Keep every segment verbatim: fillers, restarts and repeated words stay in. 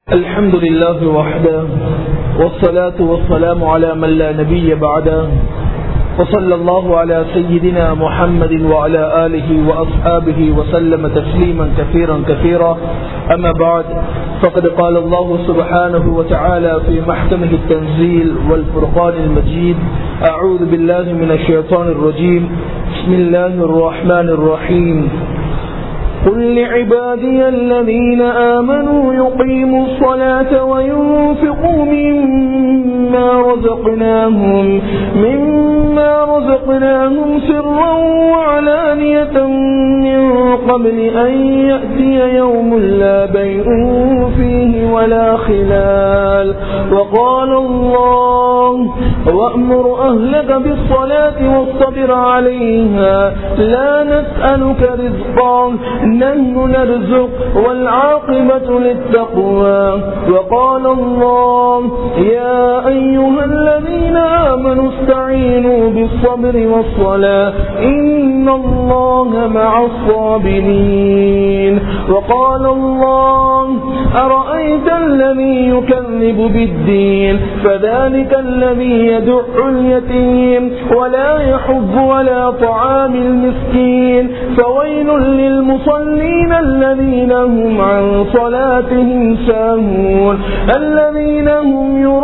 الحمد لله وحده والصلاة والسلام على من لا نبي بعده وصلى الله على سيدنا محمد وعلى آله وأصحابه وسلم تسليما كثيرا كثيرا. أما بعد، فقد قال الله سبحانه وتعالى في محكمه التنزيل والفرقان المجيد: أعوذ بالله من الشيطان الرجيم، بسم الله الرحمن الرحيم. قل لعبادي الذين آمنوا يقيموا الصلاة وينفقوا مما رزقناهم مما رزقناهم سرا وعلانية من قبل أن يأتي يوم لا بيع فيه ولا خلال. وقال الله: وأمر أهلك بالصلاة واصطبر عليها لا نسألك رزقا نحن نرزق والعاقبة للتقوى. وقال الله: يا أيها الذين آمنوا استعينوا بالصبر والصلاة إن الله مع الصابرين. وقال الله: أرأيت الذي يكذب بالدين فذلك الذي يدع اليتيم ولا يحض ولا طعام المسكين فويل للمصلين الذين هم عن صلاتهم ساهون الذين هم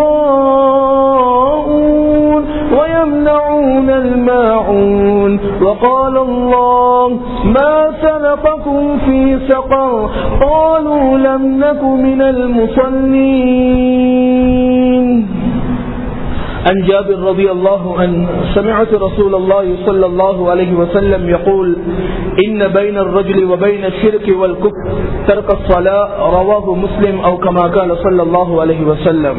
يراءون ويمنعون الماعون. وقال الله: ما سلككم في سقر قالوا لم نك من المصلين. عن جابر رضي الله عنه سمعت رسول الله صلى الله عليه وسلم يقول: إن بين الرجل وبين الشرك والكفر ترك الصلاة. رواه مسلم أو كما قال صلى الله عليه وسلم.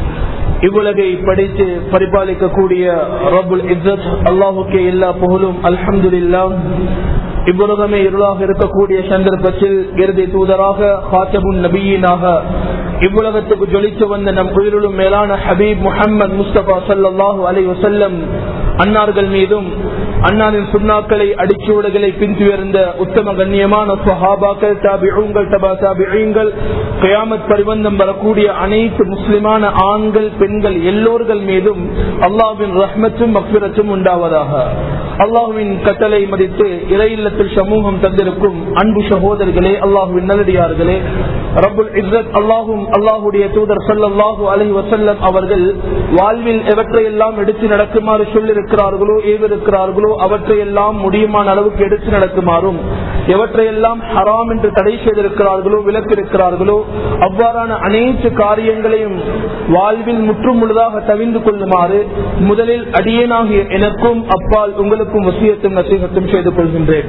இவ்வுலகை படைத்து பரிபாலிக்கக்கூடிய ரப்புல் இஸ்ஸத் அல்லாஹுக்கே எல்லா புகழும். அல்ஹம்துலில்லாஹ். இவ்வுலகமே இருளாக இருக்கக்கூடிய சந்தர்ப்பத்தில் இறுதி தூதராக ஹாத்தமுன் நபியினாக இவ்வுலகத்துக்கு ஜொலித்து வந்த நம் உயிரிலும் மேலான ஹபீப் முஹம்மது முஸ்தபா ஸல்லல்லாஹு அலைஹி வஸல்லம் அன்னார்கள் மீதும் அன்னாரின் சுன்னாக்களை அடிச்சுவடுகளை பின்துயர்ந்த உத்தம கண்ணியமான ஸஹாபாக்கள், தாபிஊன்கள், தபா தாபிஈன்கள், கியாமத் பரிவந்தம் வரக்கூடிய அனைத்து முஸ்லிமான ஆண்கள் பெண்கள் எல்லோர்கள் மீதும் அல்லாஹ்வின் ரஹ்மத்தும் மக்ஃபிரத்தும் உண்டாவதாக. அல்லாஹ்வின் கட்டளை மதித்து இறையில்லத்தில் சமூகம் தந்திருக்கும் அன்பு சகோதரர்களே, அல்லாஹ்வின் நல்லடியார்களே, ரப்புல் இஸ்ஸத் அல்லாஹும் அல்லாஹுடைய தூதர் ஸல்லல்லாஹு அலைஹி வஸல்லம் அவர்கள் வாழ்வில் எவற்றையெல்லாம் எடுத்து நடக்குமாறு சொல்லிருக்கிறார்களோ ஏவிருக்கிறார்களோ அவற்றையெல்லாம் முடியுமான அளவுக்கு எடுத்து நடக்குமாறும், எவற்றையெல்லாம் ஹராம் என்று தடை செய்திருக்கிறார்களோ விலக்கிருக்கிறார்களோ அவ்வாறான அனைத்து காரியங்களையும் வாழ்வில் முற்றும் முழுதாக தவிர்ந்து கொள்ளுமாறு முதலில் அடியேனாகிய எனக்கும் அப்பால் உங்களுக்கும் வசியத்தும் நசீகத்தும் செய்து கொள்கின்றேன்.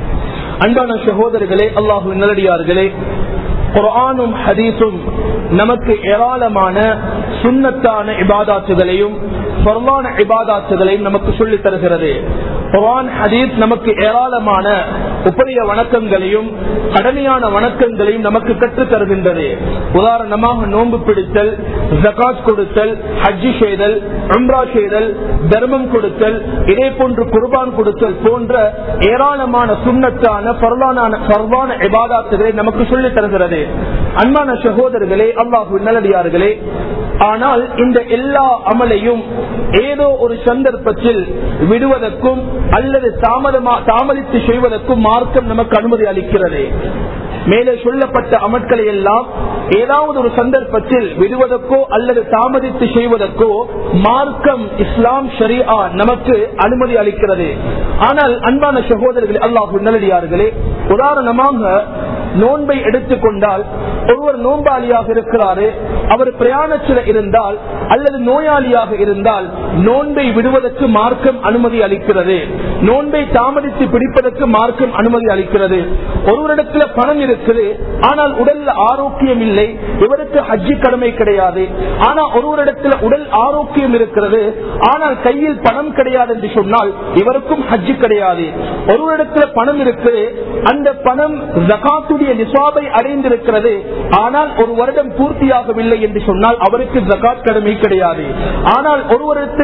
அன்பான சகோதரர்களே, அல்லாஹ்வின் நல்லடியார்களே, குர்ஆனும் ஹதீஸும் நமக்கு ஏராளமான சுன்னத்தான இபாதாத்துகளையும் ஃபர்லான இபாதாத்துகளையும் நமக்கு சொல்லித் தருகிறது. குர்ஆன் ஹதீஸ் நமக்கு ஏராளமான உபரிய வணக்கங்களையும் கடமையான வணக்கங்களையும் நமக்கு கற்றுத் தருகின்றது. உதாரணமாக நோன்பு பிடித்தல், ஜகாத் கொடுத்தல், ஹஜ்ஜி செய்தல், உம்ரா செய்தல், தர்மம் கொடுத்தல், இதே போன்று குர்பான் கொடுத்தல் போன்ற ஏராளமான சுன்னத்தான ஃபர்லான இபாதாத்துகளை நமக்கு சொல்லித் தருகிறது. அன்பான சகோதரர்களே, அல்லாஹ்வின் நல்லடியார்களே, ஆனால் இந்த எல்லா அமலையும் ஏதோ ஒரு சந்தர்ப்பத்தில் விடுவதற்கும் அல்லது தாமதித்து செய்வதற்கும் மார்க்கம் நமக்கு அனுமதி அளிக்கிறது. மேலே சொல்லப்பட்ட அமல்களை எல்லாம் ஏதாவது ஒரு சந்தர்ப்பத்தில் விடுவதற்கோ அல்லது தாமதித்து செய்வதற்கோ மார்க்கம் இஸ்லாம் ஷரீஆ நமக்கு அனுமதி அளிக்கிறது. ஆனால் அன்பான சகோதரர்களே, அல்லாஹ்வின் நல்லடியார்களே, உதாரணமாக நோன்பை எடுத்துக்கொண்டால் ஒருவர் நோன்பாளியாக இருக்கிறாரு, அவர் பிரயாணத்தில் இருந்தால் அல்லது நோயாளியாக இருந்தால் நோன்பை விடுவதற்கு மார்க்கம் அனுமதி அளிக்கிறது. நோன்பை தாமதித்து பிடிப்பதற்கு மார்க்கம் அனுமதி அளிக்கிறது. ஒருவரிடத்தில் பணம் இருக்குது, ஆனால் உடல் ஆரோக்கியம் இல்லை, இவருக்கு ஹஜ்ஜி கடமை கிடையாது. ஆனால் ஒருவரிடத்தில் உடல் ஆரோக்கியம் இருக்கிறது, ஆனால் கையில் பணம் கிடையாது என்று சொன்னால் இவருக்கும் ஹஜ்ஜி கிடையாது. ஒருவரிடத்தில் பணம் இருக்குது, அந்த பணம் ஜகாத்துடைய நிசாபை அடைந்திருக்கிறது, ஆனால் ஒரு வருடம் பூர்த்தியாகவில்லை என்று சொன்னால் அவருக்கு ஜகாத் கடமை கிடையாது. ஆனால் ஒருவரிடத்தில்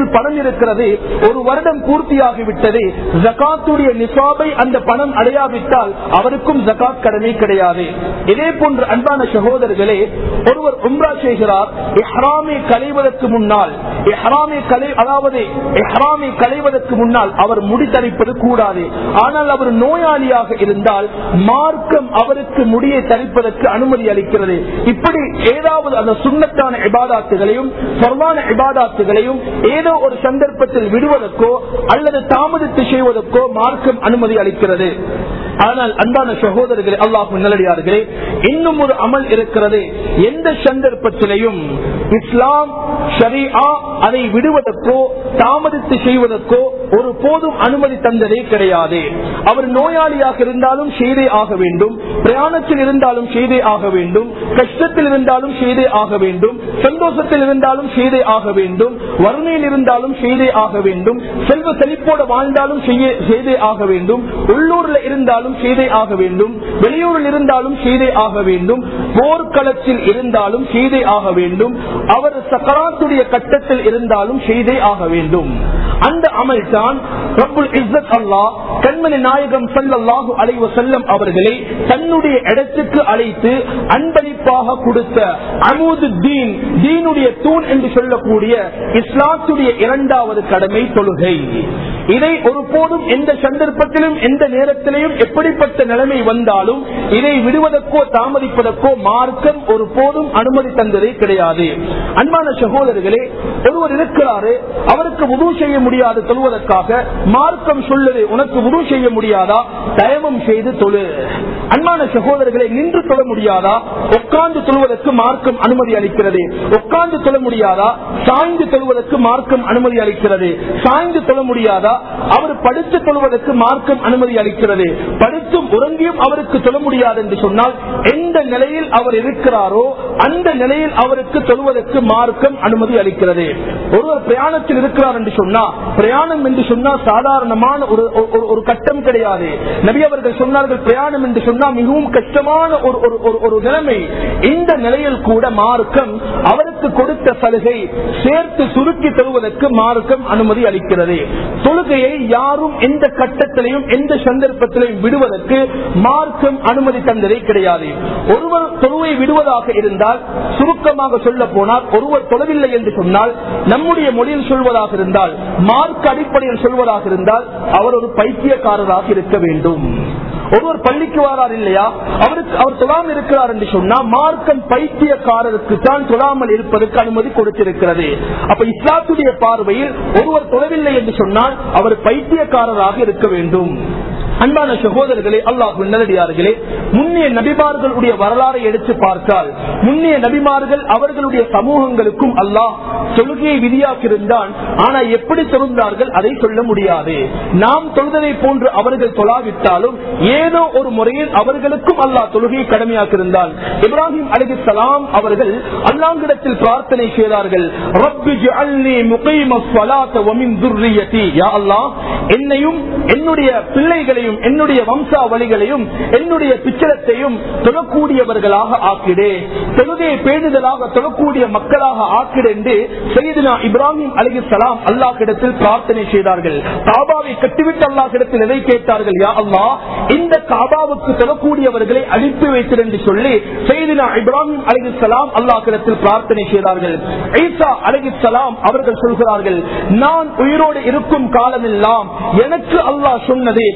கையில் பணம் இருக்கிறது, ஒரு வருடம் பூர்த்தியாகிவிட்டது, ஜகாத்துடைய நிசாபை அந்த பணம் அடையாவிட்டால் அவருக்கும் ஜகாத் கடமை கிடையாது. இதே போன்று அன்பான சகோதரர்களே, ஒருவர் உம்ரா செய்கிறார், இஹ்ராமை களைவதற்கு முன்னால் இஹ்ராமை கலை அதாவது இஹ்ராமை களைவதற்கு முன்னால் அவர் முடித்தரிப்பது கூடாது. ஆனால் அவர் நோயாளியாக இருந்தால் மார்க்கம் அவருக்கு முடியை தரிப்பதற்கு அனுமதி அளிக்கிறது. இப்படி ஏதாவது அந்த சுன்னத்தான இபாதாத்துகளையும் ஃபர்லான இபாதாத்துகளையும் ஏதோ ஒரு சந்தர்ப்பத்தில் விடுவதற்கோ அல்லது தாமதித்து செய்வதற்கோ மார்க்கம் அனுமதி அளிக்கிறது. ஆனால் அன்பான சகோதரர்களே, அல்லாஹ்வின் நல்லடியார்களே, இன்னும் ஒரு அமல் இருக்கிறது. எந்த சந்தர்ப்பத்திலையும் இஸ்லாம் ஷரீஆ அதை விடுவதற்கோ தாமதித்து செய்வதற்கோ ஒரு போதும் அனுமதி தந்ததே கிடையாது. அவர் நோயாளியாக இருந்தாலும் செய்தே ஆக வேண்டும், பிரயாணத்தில் இருந்தாலும் செய்தே ஆக வேண்டும், கஷ்டத்தில் இருந்தாலும் செய்தே ஆக வேண்டும், சந்தோஷத்தில் இருந்தாலும் செய்தே ஆக வேண்டும், வறுமையில் இருந்தாலும் செய்தே ஆக வேண்டும், செல்வ செழிப்போடு வாழ்ந்தாலும் செய்தே ஆக வேண்டும், உள்ளூர்ல இருந்தாலும் செய்தே ஆக வேண்டும், வெளியூரில் இருந்தாலும் செய்தே ஆக வேண்டும், போர்க்களத்தில் இருந்தாலும் செய்தே ஆக வேண்டும், அவர் சக்கராத்துடைய கட்டத்தில் இருந்தாலும் செய்தே ஆக வேண்டும். அந்த அமல் தான் ரப்புல் இஸ்ஸத் அல்லாஹ் கண்மணி நாயகம் ஸல்லல்லாஹு அலைஹி வஸல்லம் அவர்களை தன்னுடைய இடத்துக்கு அழைத்து அன்பளிப்பாக கொடுத்த அமூது தீன், தீனுடைய தூண் என்று சொல்லக்கூடிய இஸ்லாத்துடைய இரண்டாவது கடமை தொழுகை. இதை ஒருபோதும் எந்த சந்தர்ப்பத்திலும் எந்த நேரத்திலையும் எப்படிப்பட்ட நிலைமை வந்தாலும் இதை விடுவதற்கோ தாமதிப்பதற்கோ மார்க்கம் ஒரு போதும் அனுமதி தந்ததே கிடையாது. அன்பான சகோதரர்களே, ஒருவர் இருக்கிறாரு, அவருக்கு வுது செய்ய முடியாது தொழுவதற்காக, மார்க்கம் சொல்லுது உனக்கு வுது செய்ய முடியாதா, தயமம் செய்து தொழு. அன்பான சகோதரர்களை, நின்று தொழ முடியாதா, உட்கார்ந்து தொழுவதற்கு மார்க்கம் அனுமதி அளிக்கிறது. உட்கார்ந்து தொழ முடியாதா, சாய்ந்து தொழுவதற்கு மார்க்கம் அனுமதி அளிக்கிறது. சாய்ந்து தொழ முடியாதா, அவர் படுத்து தொழுவதற்கு மார்க்கம் அனுமதி அளிக்கிறது. படுத்தும் உறங்கியும் அவருக்கு தொழ முடியாது என்று சொன்னால் எந்த நிலையில் அவர் இருக்கிறாரோ அந்த நிலையில் அவருக்கு தொழுவதற்கு மார்க்கம் அனுமதி அளிக்கிறது. ஒருவர் பிரயாணத்தில் இருக்கிறார் என்று சொன்னா, பிரயாணம் என்று சொன்னா சாதாரணமான ஒரு ஒரு கட்டம் கிடையாது. நபி அவர்கள் சொன்னார்கள், பிரயாணம் என்று சொன்னா மிகவும் கஷ்டமான ஒரு ஒரு நிலைமை. இந்த நிலையில் கூட மார்க்கம் அவருக்கு கொடுத்த சலுகை சேர்த்து சுருக்கி தொழுவதற்கு மார்க்கம் அனுமதி அளிக்கிறது. தொழுகையை யாரும் எந்த கட்டத்திலையும் எந்த சந்தர்ப்பத்திலையும் விடுவதற்கு மார்க்கம் அனுமதி தந்ததே கிடையாது. ஒருவர் தொழுவை விடுவதாக இருந்தால், சுருக்கமாக சொல்ல போனால், ஒருவர் தொழவில்லை என்று சொன்னால், நம்முடைய மொழியில் சொல்வதாக இருந்தால், மார்க்க அடிப்படையில் சொல்வதாக இருந்தால், அவர் ஒரு பைத்தியக்காரராக இருக்க வேண்டும். ஒருவர் பள்ளிக்கு வாரார் இல்லையா, அவருக்கு அவர் தொழாமல் இருக்கிறார் என்று சொன்னா மார்க்கம் பைத்தியக்காரருக்கு தான் தொழாமல் இருப்பதற்கு அனுமதி கொடுத்திருக்கிறது. அப்ப இஸ்லாத்துடைய பார்வையில் ஒருவர் தொழவில்லை என்று சொன்னால் அவர் பைத்தியக்காரராக இருக்க வேண்டும். அன்பான சகோதரர்களே, அல்லாஹ்வின் நல்லடியார்களே, முன்னைய நபிமார்களுடைய வரலாறை எடுத்து பார்த்தால், முன்னைய நபிமார்கள் அவர்களுடைய சமூகங்களுக்கும் அல்லாஹ் தொழுகையை விதியாக்கியிருந்தான். ஆனா எப்படி தொழுந்தார்கள் அதை சொல்ல முடியாது. நாம் தொழுதலை போன்று அவர்கள் தொழாவிட்டாலும் ஏதோ ஒரு முறையில் அவர்களுக்கும் அல்லாஹ் தொழுகையை கடமையாக்கியிருந்தான். இப்ராஹிம் அலைஹிஸ்ஸலாம் அவர்கள் அல்லாஹ்விடத்தில் பிரார்த்தனை செய்தார்கள், ரப்பி ஜஅல்னி முகீமஸ் ஸலாத்த வ மின் ذُرِّيَّتِي, யா அல்லாஹ், என்னையும் என்னுடைய பிள்ளைகளை என்னுடைய வம்சாவளிகளையும் என்னுடைய பிச்சலத்தையும் தொழக்கூடியவர்களாக ஆக்கிடே, தொழுகையை பேணுதலாக தொழக்கூடிய மக்களாக ஆக்கிடு என்று சையதுனா இப்ராஹிம் அலைஹிஸ்ஸலாம் அல்லாஹ்விடத்தில் பிரார்த்தனை செய்தார்கள். காபாவை கட்டிவிட்டு அல்லாஹ்விடத்தில் எதை கேட்டார்கள், யா அல்லாஹ், இந்த காபாவுக்கு தொழக்கூடியவர்களை அனுப்பி வைத்திரு என்று சொல்லி சையதுனா இப்ராஹிம் அலைஹிஸ்ஸலாம் அல்லாஹ்விடத்தில் பிரார்த்தனை செய்தார்கள். ஈசா அலைஹிஸ்ஸலாம் அவர்கள் சொல்கிறார்கள், நான் உயிரோடு இருக்கும் காலமெல்லாம் எனக்கு அல்லாஹ் சொன்னது,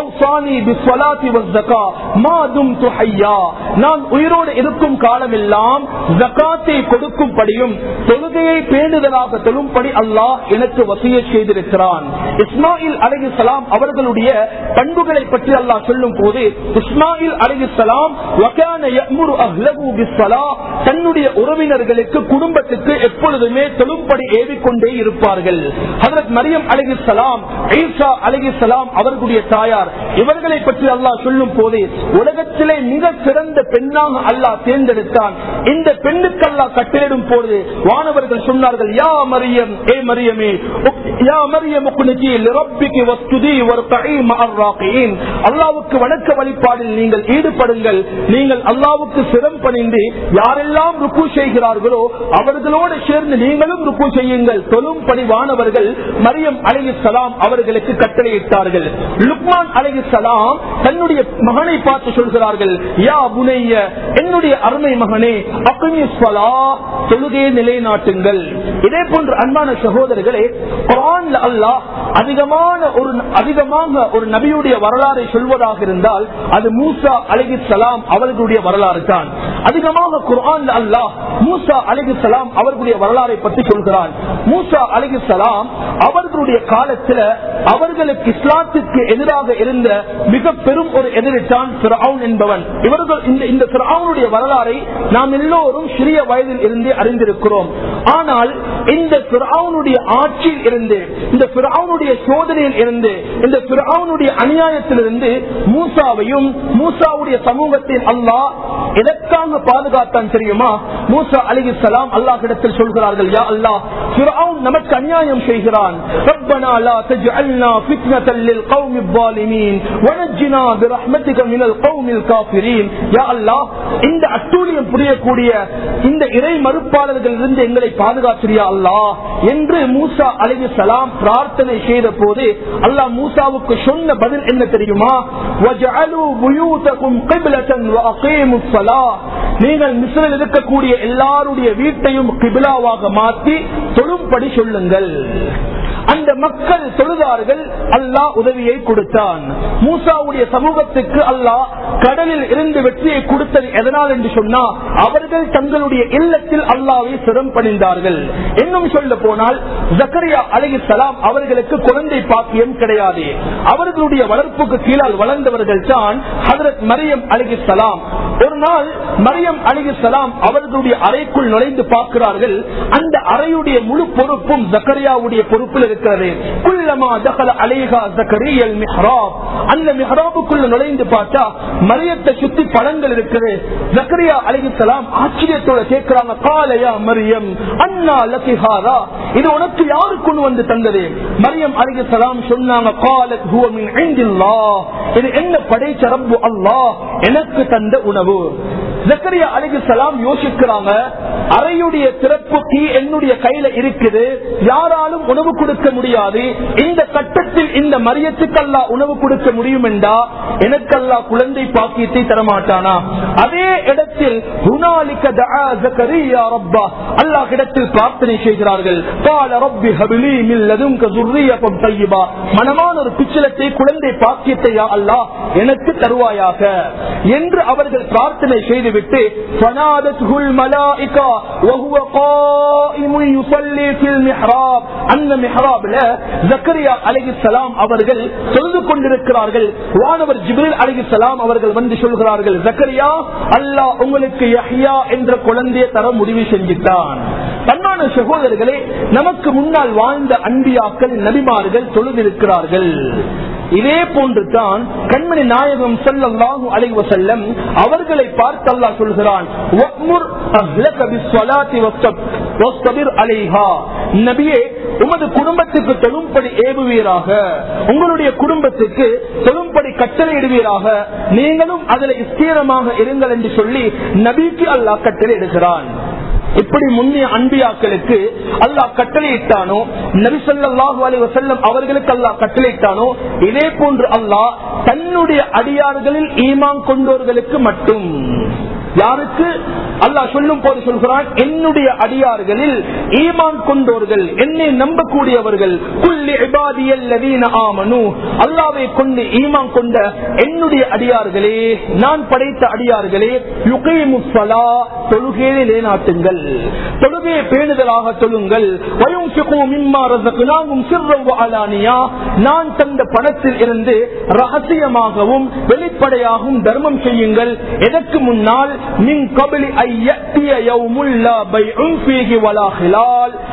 நான் உயிரோடு இருக்கும் காலமெல்லாம் ஜகாத்தை கொடுக்கும்படியும் தொழுகையை பேணுதலாக தொழும்படி அல்லாஹ் எனக்கு வசியத் செய்திருக்கிறான். இஸ்மாயில் அலைஹிஸ்ஸலாம் அவர்களுடைய பண்புகளை பற்றி அல்லாஹ் சொல்லும் போது, இஸ்மாயில் அலைஹிஸ்ஸலாம் தன்னுடைய உறவினர்களுக்கு குடும்பத்துக்கு எப்பொழுதுமே தொழும்படி ஏவிக்கொண்டே இருப்பார்கள். ஹஜ்ரத் மரியம் அலைஹிஸ்ஸலாம், ஈசா அலைஹிஸ்ஸலாம் அவர்களுடைய தாயார் இருக்கிறார். இவர்களை பற்றி அல்லாஹ் சொல்லும் போது உலகத்திலே மிக சிறந்த பெண்ணாக அல்லாஹ் தேர்ந்தெடுத்தான். இந்த பெண்ணுக்கு அல்லாஹ் கட்டளையிடும் போது வானவர்கள் சொன்னார்கள், யா மரியம், ஏ மரியமே, யா மரியம் உக்னுதி லிரப்பிகி வஸ்துதி வர்கஇ மஅர் ராகியின், அல்லாஹ்வுக்கு வணக்க வழிபாடில் நீங்கள் ஈடுபடுங்கள். நீங்கள் அல்லாஹ்வுக்கு சிரம் பணிந்து யாரெல்லாம் ருக்கு செய்கிறார்களோ அவர்களோடு சேர்ந்து நீங்களும் ருக்கு செய்யுங்கள். தொழும் பணிவானவர்கள் மரியம் அலைஹிஸ்ஸலாம் அவர்களுக்கு கட்டளையிட்டார்கள். லுக்மான் அலைஹிஸ்ஸலாம் தன்னுடைய மகனை பார்த்து சொல்கிறார்கள், யா புனைய, என்னுடைய அருமை மகனே, அக்மிஸ் ஸலாஹ், தொழுகையை நிலைநாட்டுங்கள். இதே போன்று அன்பான சகோதரர்களே, குர்ஆன்ல அல்லாஹ் அதிகமான ஒரு அதிகமாக ஒரு நபியுடைய வரலாறை சொல்வதாக இருந்தால் அது மூசா அலைஹிஸ்ஸலாம் அவர்களுடைய வரலாறு தான். அதிகமாக குர்ஆன்ல அல்லாஹ் மூசா அலைஹிஸ்ஸலாம் அவர்களுடைய வரலாறை பற்றி சொல்கிறான். மூசா அலைஹிஸ்ஸலாம் அவர்களுடைய காலத்தில் அவர்களுக்கு இஸ்லாத்துக்கு எதிராக இருந்த மிக பெரும் ஒரு எதிரித்தான் ஃபிரௌன் என்பவன். இவர்கள் இந்த ஃபிரௌனுடைய வரலாறை நாம் எல்லோரும் சிறிய வயதில் இருந்து அறிந்திருக்கிறோம். ஆனால் இந்த ஃபிரௌனுடைய ஆட்சியில் இருந்து, இந்த ஃபிரௌனுடைய சோதனையில் இருந்து, இந்த ஃபிரௌனுடைய அநியாயத்திலிருந்து மூசாவையும் மூசாவுடைய சமூகத்தில் அல்லாஹ் எதற்காக பாதுகாத்தான் தெரியுமா? மூசா அலைஹிஸ்ஸலாம் அல்லாஹ்விடத்தில் சொல்கிறார்கள், யா அல்லாஹ், ஃபிரௌன் நமக்கு அநியாயம் செய்கிறான். ரப்பனா லா தஜ்அல்னா ஃபித்னத்தல் லில் கௌமில் ஸாலிமீன் வனஜ்னா பிரஹ்மதிக மினல் கௌமில் காஃபிரீன். யா அல்லாஹ், இந்த அட்டூழியம் புரியக்கூடிய இந்த இறை மறுப்பாளர்களிலிருந்து எங்களை பாதுகாத்தியா அல்லாஹ் என்று மூசா அலைஹிஸ்ஸலாம் பிரார்த்தனை செய்த போது அல்லாஹ் மூசாவுக்கு சொன்ன பதில் என்ன தெரியுமா? வஜஅலு புயூதகும் கிப்லத்தன் வஅகீமுஸ் ஸலாஹ், நீங்கள் மிஸ்ரில் இருக்கக்கூடிய எல்லாருடைய வீட்டையும் கிபிலாவாக மாற்றி தொழும்படி சொல்லுங்கள். அந்த மக்கள் தொழுதார்கள். அல்லாஹ் உதவியை கொடுத்தான். மூசாவுடைய சமூகத்துக்கு அல்லாஹ் கடலில் இருந்து வெற்றியை கொடுத்தது எதனால் என்று சொன்னா, அவர்கள் தங்களுடைய இல்லத்தில் அல்லாஹ்வை சிரம் பணிந்தார்கள். இன்னும் சொல்ல போனால் ஜக்கரியா அலைஹிஸ்ஸலாம் அவர்களுக்கு குழந்தை பாக்கியம் கிடையாது. அவர்களுடைய வளர்ப்புக்கு கீழால் வளர்ந்தவர்கள் தான் ஹஜ்ரத் மரியம் அலைஹிஸ்ஸலாம். ஒரு நாள் மரியம் அலைஹிஸ்ஸலாம் அவர்களுடைய அறைக்குள் நுழைந்து பார்க்கிறார்கள். அந்த அறையுடைய முழு பொறுப்பும் ஜக்கரியாவுடைய பொறுப்பில் இருக்கிறது. குல்லமா தகல அலைஹா ஜக்கரியா அல் மிஹ்ராப், அந்த மிஹ்ராபுக்குள்ள நுழைந்து பார்த்தா மரியத்தை சுத்தி பழங்கள் இருக்குது. ஜக்கரியா அலைஹிஸ்ஸலாம் ஆச்சரியத்தோட கேட்கிறாங்க, கால யா மரியம் அன்னா லகி ஹாதா, இது உனக்கு யாரு கொண்டு வந்து தந்தது? மரியம் அலைஹிஸ்ஸலாம் சொன்னாங்க, காலத் ஹுவ மின் இன்தில்லாஹ், இது என்ன படைச்ச ரப்பு அல்லாஹ் எனக்கு தந்த உணவு. ஜக்கரியா அலைஹிஸ்ஸலாம் யோசிக்கிறாங்க, அறையுடைய திறப்பு கீ என்னுடைய கையில இருக்குது, யாராலும் உணவு கொடுக்க முடியாது. இந்த கட்டத்தில் இந்த மரியத்துக்கு அல்லாஹ் உணவு கொடுக்க முடியும் என்றா எனக்கு அல்லாஹ் குழந்தை பாக்கியத்தை தரமாட்டானா? அதே இடத்தில் ஹுனாலிக தஆ ஜக்கரியா ரப்பா, அல்லாஹ் இடத்தில் பிரார்த்தனை செய்கிறார்கள். கால ரப்பி ஹப்லி மின் லதுன்க ذُرِّيَّةً طَيِّبَةً, மனமான ஒரு பிச்சலத்தை, குழந்தை பாக்கியத்தை யா அல்லாஹ் எனக்கு தருவாயாக என்று அவர்கள் பிரார்த்தனை செய்துவிட்டு ஃபனாதத்ஹுல் மலாயிகா வஹுவ காயிமுன் யுஸல்லி ஃபில் மிஹ்ராப், அந்த மிஹ்ராப்ல ஜக்கரியா அலைஹிஸ்ஸலாம் அவர்கள் தொழுது கொண்டிருக்கிறார்கள். வானவர் ஜிப்ரீல் அலைஹிஸ்ஸலாம் அவர்கள் வந்து சொல்கிறார்கள், ஜக்கரியா, அல்லாஹ் உங்களுக்கு யஹ்யா என்ற குழந்தையை தர முடிவு செஞ்சிட்டான். தன்மான சகோதரர்களே, நமக்கு முன்னால் வாழ்ந்த அன்பியாக்கள் நபிமார்கள் தொழுதிருக்கிறார்கள். இதே போன்று தான் கண்மணி நாயகம் ஸல்லல்லாஹு அலைஹி வஸல்லம் அவர்களை பார்த்து அல்லாஹ் சொல்கிறான், வஅ்முர் அஹ்லக பிஸ்ஸலாத்தி வஸ்தபிர் அலைஹா, நபியே, உமது குடும்பத்துக்கு தொழும்படி ஏவுவீராக, உங்களுடைய குடும்பத்துக்கு தொழும்படி கட்டளையிடுவீராக, நீங்களும் அதில் ஸ்திரமாக இருங்கள் என்று சொல்லி நபிக்கு அல்லாஹ் கட்டளை இடுகிறான். இப்படி முன்னிய அன்பியாக்களுக்கு அல்லாஹ் கட்டளையிட்டானோ, நபி ஸல்லல்லாஹு அலைஹி வஸல்லம் அவர்களுக்கு அல்லாஹ் கட்டளையிட்டானோ, இதே போன்று அல்லாஹ் தன்னுடைய அடியார்களில் ஈமான் கொண்டோர்களுக்கு மட்டும், யாருக்கு அல்லாஹ் சொல்லும் போது சொல்கிறான், என்னுடைய அடியார்களில் ஈமான் கொண்டோர்கள், என்னை நம்பக்கூடியவர்கள், குல்லி இபாதியல்லதீன ஆமனு, அல்லாஹ்வை கொண்டு ஈமான் கொண்ட என்னுடைய அடியார்களே, நான் படைத்த அடியார்களே, யுகீமுஸ் ஸலாஹ், தொழுகையை நிலைநாட்டுங்கள், தொழுகையை பேணுதலாக தொழுங்கள், வயுன்ஃபிகு மிம்மா ரஸக்னாஹும் சிர்ரன் வ அலானியா, நான் தந்த பணத்தில் இருந்து ரகசியமாகவும் வெளிப்படையாகவும் தர்மம் செய்யுங்கள். எதற்கு முன்னால் மின் கபலி ஐயத்திய யௌமுல் லா பைஉன் ஃபீஹி வலா ஹிலால்,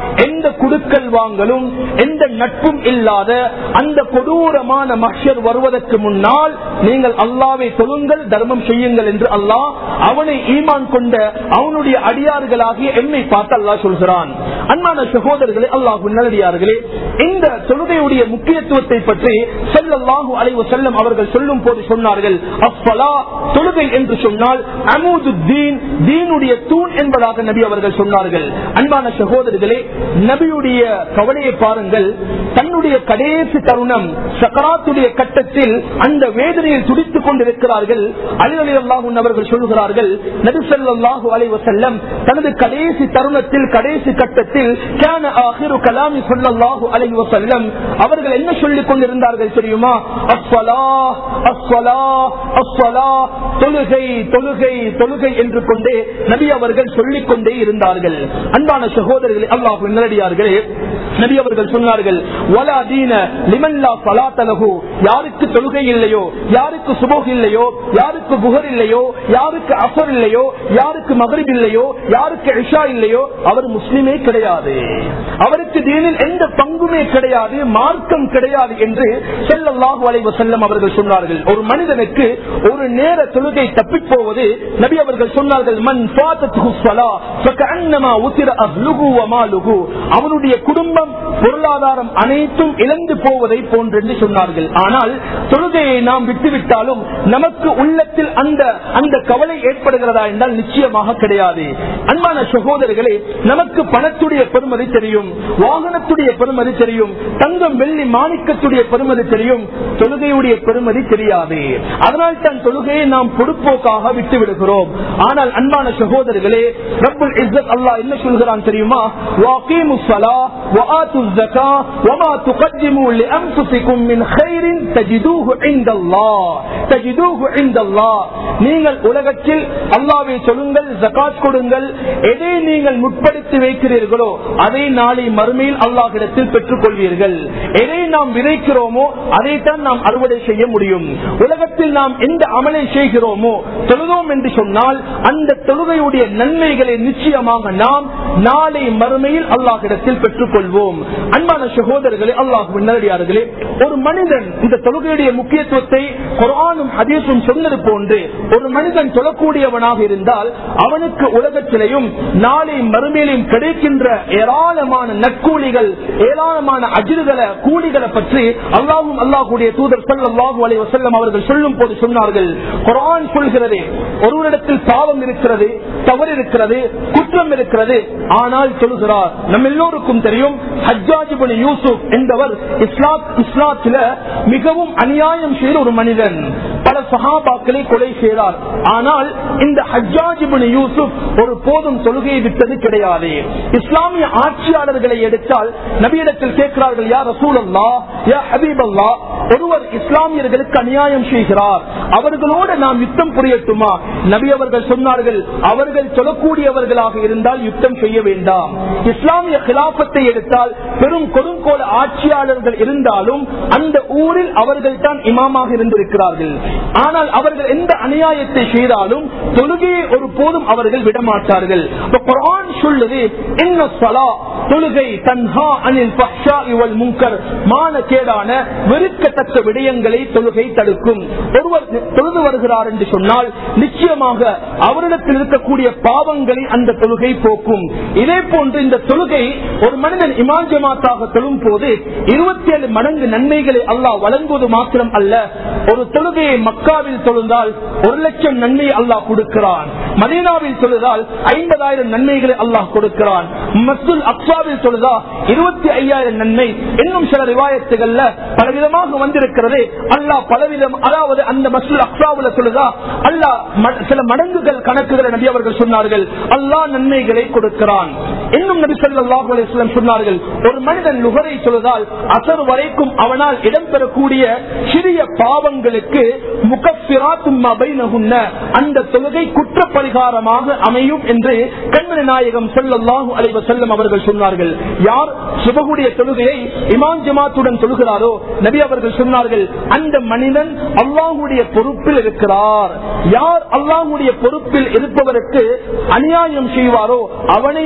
எந்த குடுக்கல் வாங்கலும் எந்த நட்பும் இல்லாத அந்த கொடூரமான மஹ்ஷர் வருவதற்கு முன்னால் நீங்கள் அல்லாஹ்வை தொழுங்கள், தர்மம் செய்யுங்கள் என்று அல்லாஹ் அவனை ஈமான் கொண்ட அவனுடைய அடியார்களாகிய என்னை பார்த்து அல்லாஹ் சொல்கிறான். அன்பான சகோதரர்களே, அல்லாஹ்வின் நல்லடியார்களே, இந்த தொழுகையுடைய முக்கியத்துவத்தை பற்றி ஸல்லல்லாஹு அலைஹி வஸல்லம் அவர்கள் சொல்லும் போது சொன்னார்கள், அஸ்ஸலா தொழுகை என்று சொன்னால் அமூதுத்தீன், தீனுடைய தூண் என்பதாக நபி அவர்கள் சொன்னார்கள். அன்பான சகோதரர்களே, நபியுடைய கவலையை பாருங்கள். தன்னுடைய கடைசி தருணம் சக்கராத்துடைய கட்டத்தில் அந்த வேதனையில் துடித்துக் கொண்டிருக்கிறார்கள். அலி ரலியல்லாஹு அன்ஹு அவர்கள் சொல்கிறார்கள், நபி ஸல்லல்லாஹு அலைஹி வஸல்லம் தனது கடைசி தருணத்தில் கடைசி கட்டத்தில் கான ஆகிரு கலாமி ஸல்லல்லாஹு அலைஹி வஸல்லம் அவர்கள் என்ன சொல்லிக் கொண்டிருந்தார்கள் தெரியுமா? அஸ்ஸலாஹ் அஸ்ஸலாஹ் அஸ்ஸலாஹ், தொழுகை தொழுகை தொழுகை என்று கொண்டே நபி அவர்கள் சொல்லிக் கொண்டே இருந்தார்கள். அன்பான சகோதரர்களே, அல்லாஹ்வின் நல்லடியார்களே, நபி அவர்கள் சொன்னார்கள், வலா தீன லிமன் லா ஸலாத லஹு, யாருக்கு தொழுகை இல்லையோ, யாருக்கு சுபஹ் இல்லையோ, யாருக்கு புஹர் இல்லையோ, யாருக்கு அஸர் இல்லையோ, யாருக்கு மக்ரிப் இல்லையோ, யாருக்கு இஷா இல்லையோ, அவர் முஸ்லிமே கிடையாது, அவருக்கு தீனில் எந்த பங்குமே கிடையாது, மார்க்கம் கிடையாது என்று ஸல்லல்லாஹு அலைஹி வஸல்லம் அவர்கள் சொன்னார்கள். ஒரு மனிதனுக்கு ஒரு நேர தொழுகை தப்பி போவது, நபி அவர்கள் சொன்னார்கள், மன் ஃபாதத்துஹு ஸலா ஃபகஅன்னமா உத்திர அஹ்லுஹு வ மாலுஹு, அவனுடைய குடும்பம் பொருளாதாரம் அனைத்தும் இழந்து போவதை போன்று என்று சொன்னார்கள். ஆனால் தொழுகையை நாம் விட்டுவிட்டாலும் நமக்கு உள்ளத்தில் அந்த அந்த கவலை ஏற்படுகிறதா என்றால் நிச்சயமாக கிடையாது. அன்பான சகோதரர்களே, நமக்கு பணத்துடைய பெருமதி தெரியும், வாகனத்துடைய பெருமதி தெரியும், தங்கம் வெள்ளி மாணிக்கத்துடைய பெருமதி தெரியும், தொழுகையுடைய பெருமதி தெரியாது. அதனால் தான் தொழுகையை நாம் பொறுப்போக்காக விட்டு விடுகிறோம். ஆனால் அன்பான சகோதரர்களே, ரப்புல் இஸ்ஸத் அல்லாஹ் என்ன சொல்கிறான் தெரியுமா? வஅகீமுஸ் ஸலாஹ் வஆத்துஸ் ஸகாஹ் வமா துகத்திமு லிஅன்ஃபுஸிகும் மின் கைரின் தஜிதூஹு இன்தல்லாஹ் தஜிதூஹு இன்தல்லாஹ். நீங்கள் உலகத்தில் அல்லாஹ்வை சொல்லுங்கள், ஜகாத் கொடுங்கள், எதை நீங்கள் முற்படுத்தி வைக்கிறீர்களோ அதை நாளை மறுமையில் அல்லாஹ்விடத்தில் பெற்றுக் கொள்வீர்கள். எதை நாம் விதைக்கிறோமோ அதைத்தான் நாம் அறுவடை செய்ய முடியும். உலகத்தில் நாம் எந்த அமலை செய்கிறோமோ, தொழுதோம் என்று சொன்னால் அந்த தொழுகையுடைய நன்மைகளை நிச்சயமாக நாம் நாளை மறுமையில் அல்லாஹ்விடத்தில் பெற்றுக் கொள்வோம். அன்பான சகோதரர்களே, அல்லாஹ்வின் நல்லடியார்களே, ஒரு மனிதன் இந்த தொழுகையுடைய முக்கியத்துவத்தை குர்ஆனும் ஹதீஸும் சொன்னது போன்று ஒரு மனிதன் தொழக்கூடியவனாக இருந்தால் அவனுக்கு உலகத்திலேயும் நாளை மறுமையிலும் கிடைக்கின்ற ஏராளமான நற்கூலிகள், ஏராளமான அஜ்ருகளை, கூலிகளை பற்றி அல்லாஹ்வும் அல்லாஹ்வுடைய தூதர் ஸல்லல்லாஹு அலைஹி வஸல்லம் அவர்கள் சொல்லும் போது சொன்னார்கள். குர்ஆன் சொல்கிறது, ஒருவரிடத்தில் பாவம் இருக்கிறது, தவறு இருக்கிறது, குற்றம் இருக்கிறது, ஆனால் சொல்கிறார். நம்ம எல்லோருக்கும் தெரியும், ஹஜ்ஜாஜ் இப்னு யூசுப் என்பவர் இஸ்லாம் இஸ்லாத்தில மிகவும் அநியாயம் செய்த ஒரு மனிதன். பல சஹாபாக்களை கொலை செய்தார். ஆனால் இந்த ஹஜ்ஜாஜ் இப்னு யூசுப் ஒரு போதும் தொழுகையை விட்டது கிடையாது. இஸ்லாமிய ஆட்சியாளர்களை எடுத்தால் நபியிடத்தில் கேட்கிறார்கள், யா ரசூலல்லாஹ், யா ஹபீபல்லாஹ், ஒருவர் இஸ்லாமியர்களுக்கு அநியாயம் செய்கிறார், அவர்களோடு நாம் யுத்தம் புரியட்டுமா? நபி அவர்கள் சொன்னார்கள், அவர்கள் சொல்லக்கூடியவர்களாக இருந்தால் யுத்தம் செய்ய வேண்டாம். இஸ்லாமிய கிலாபத்தை எடுத்தால் பெரும் கொடுங்கோல ஆட்சியாளர்கள் இருந்தாலும் அந்த ஊரில் அவர்கள் தான் இமாமாக இருந்திருக்கிறார்கள். ஆனால் அவர்கள் எந்த அநியாயத்தை செய்தாலும் தொழுகையை ஒரு போதும் அவர்கள் விடமாட்டார்கள். குர்ஆன் சொல்லுது, இன்ன ஸலா, தொழுகை தன்ஹா அனில் ஃபஹ்ஷாஇ வல் முன்கர், மானக்கேடான வெறுக்கத்தக்க விடயங்களை தொழுகை தடுக்கும். ஒருவர் தொழுது வருகிறார் என்று சொன்னால் நிச்சயமாக அவரிடத்தில் இருக்கக்கூடிய பாவங்களை அந்த தொழுகை போக்கும். இதே போன்று இந்த தொழுகை ஒரு மனிதன் இமாம் ஜமாத்தாக தொழும் போது இருபத்தி ஏழு மடங்கு நன்மைகளை அல்லாஹ் வழங்குவது மாத்திரம் அல்ல, ஒரு தொழுகையை மக்காவில் தொழுந்தால் ஒரு லட்சம் நன்மையை அல்லாஹ் கொடுக்கிறான், மதீனாவில் தொழுதால் ஐம்பதாயிரம் நன்மைகளை அல்லாஹ் கொடுக்கிறான், மஸ்ஜிதுல் அக்ஸாவில் தொழுதா இருபத்தி ஐயாயிரம் நன்மை. இன்னும் சில ரிவாயத்துகள்ல பலவிதமாக வந்திருக்கிறது. அல்லாஹ் பலவிதம், அதாவது அந்த மஸ்ஜிதுல் அக்ஸாவில் தொழுதா அல்லாஹ் சில மடங்குகள் கணக்குகளை நபி அவர்கள் சொன்னார்கள், அல்லாஹ் நன்மைகளை கொடுக்கிறான். இன்னும் நபி ஸல்லல்லாஹு அலைஹி வஸல்லம் சொன்னார்கள், ஒரு மனிதன் லுஹரை தொழுதால் அஸர் வரைக்கும் அவனால் இடம்பெறக்கூடிய சிறிய பாவங்களுக்கு முகஃபிராத்தும் மா பைனஹுன்ன, அந்த தொழுகை குற்ற பரிகாரமாக அமையும் என்று கண்மணி நாயகம் ஸல்லல்லாஹு அலைஹி வஸல்லம் அவர்கள் சொன்னார்கள். யார் சுபஹுடைய தொழுகையை இமாம் ஜமாத்துடன் தொழுகிறாரோ நபி அவர்கள் சொன்னார்கள், அந்த மனிதன் அல்லாஹ்வுடைய பொறுப்பில் இருக்கிறார். யார் அல்லாஹ்வுடைய பொறுப்பில் இருப்பவருக்கு அநியாயம் செய்வாரோ அவனை அல்லாஹ்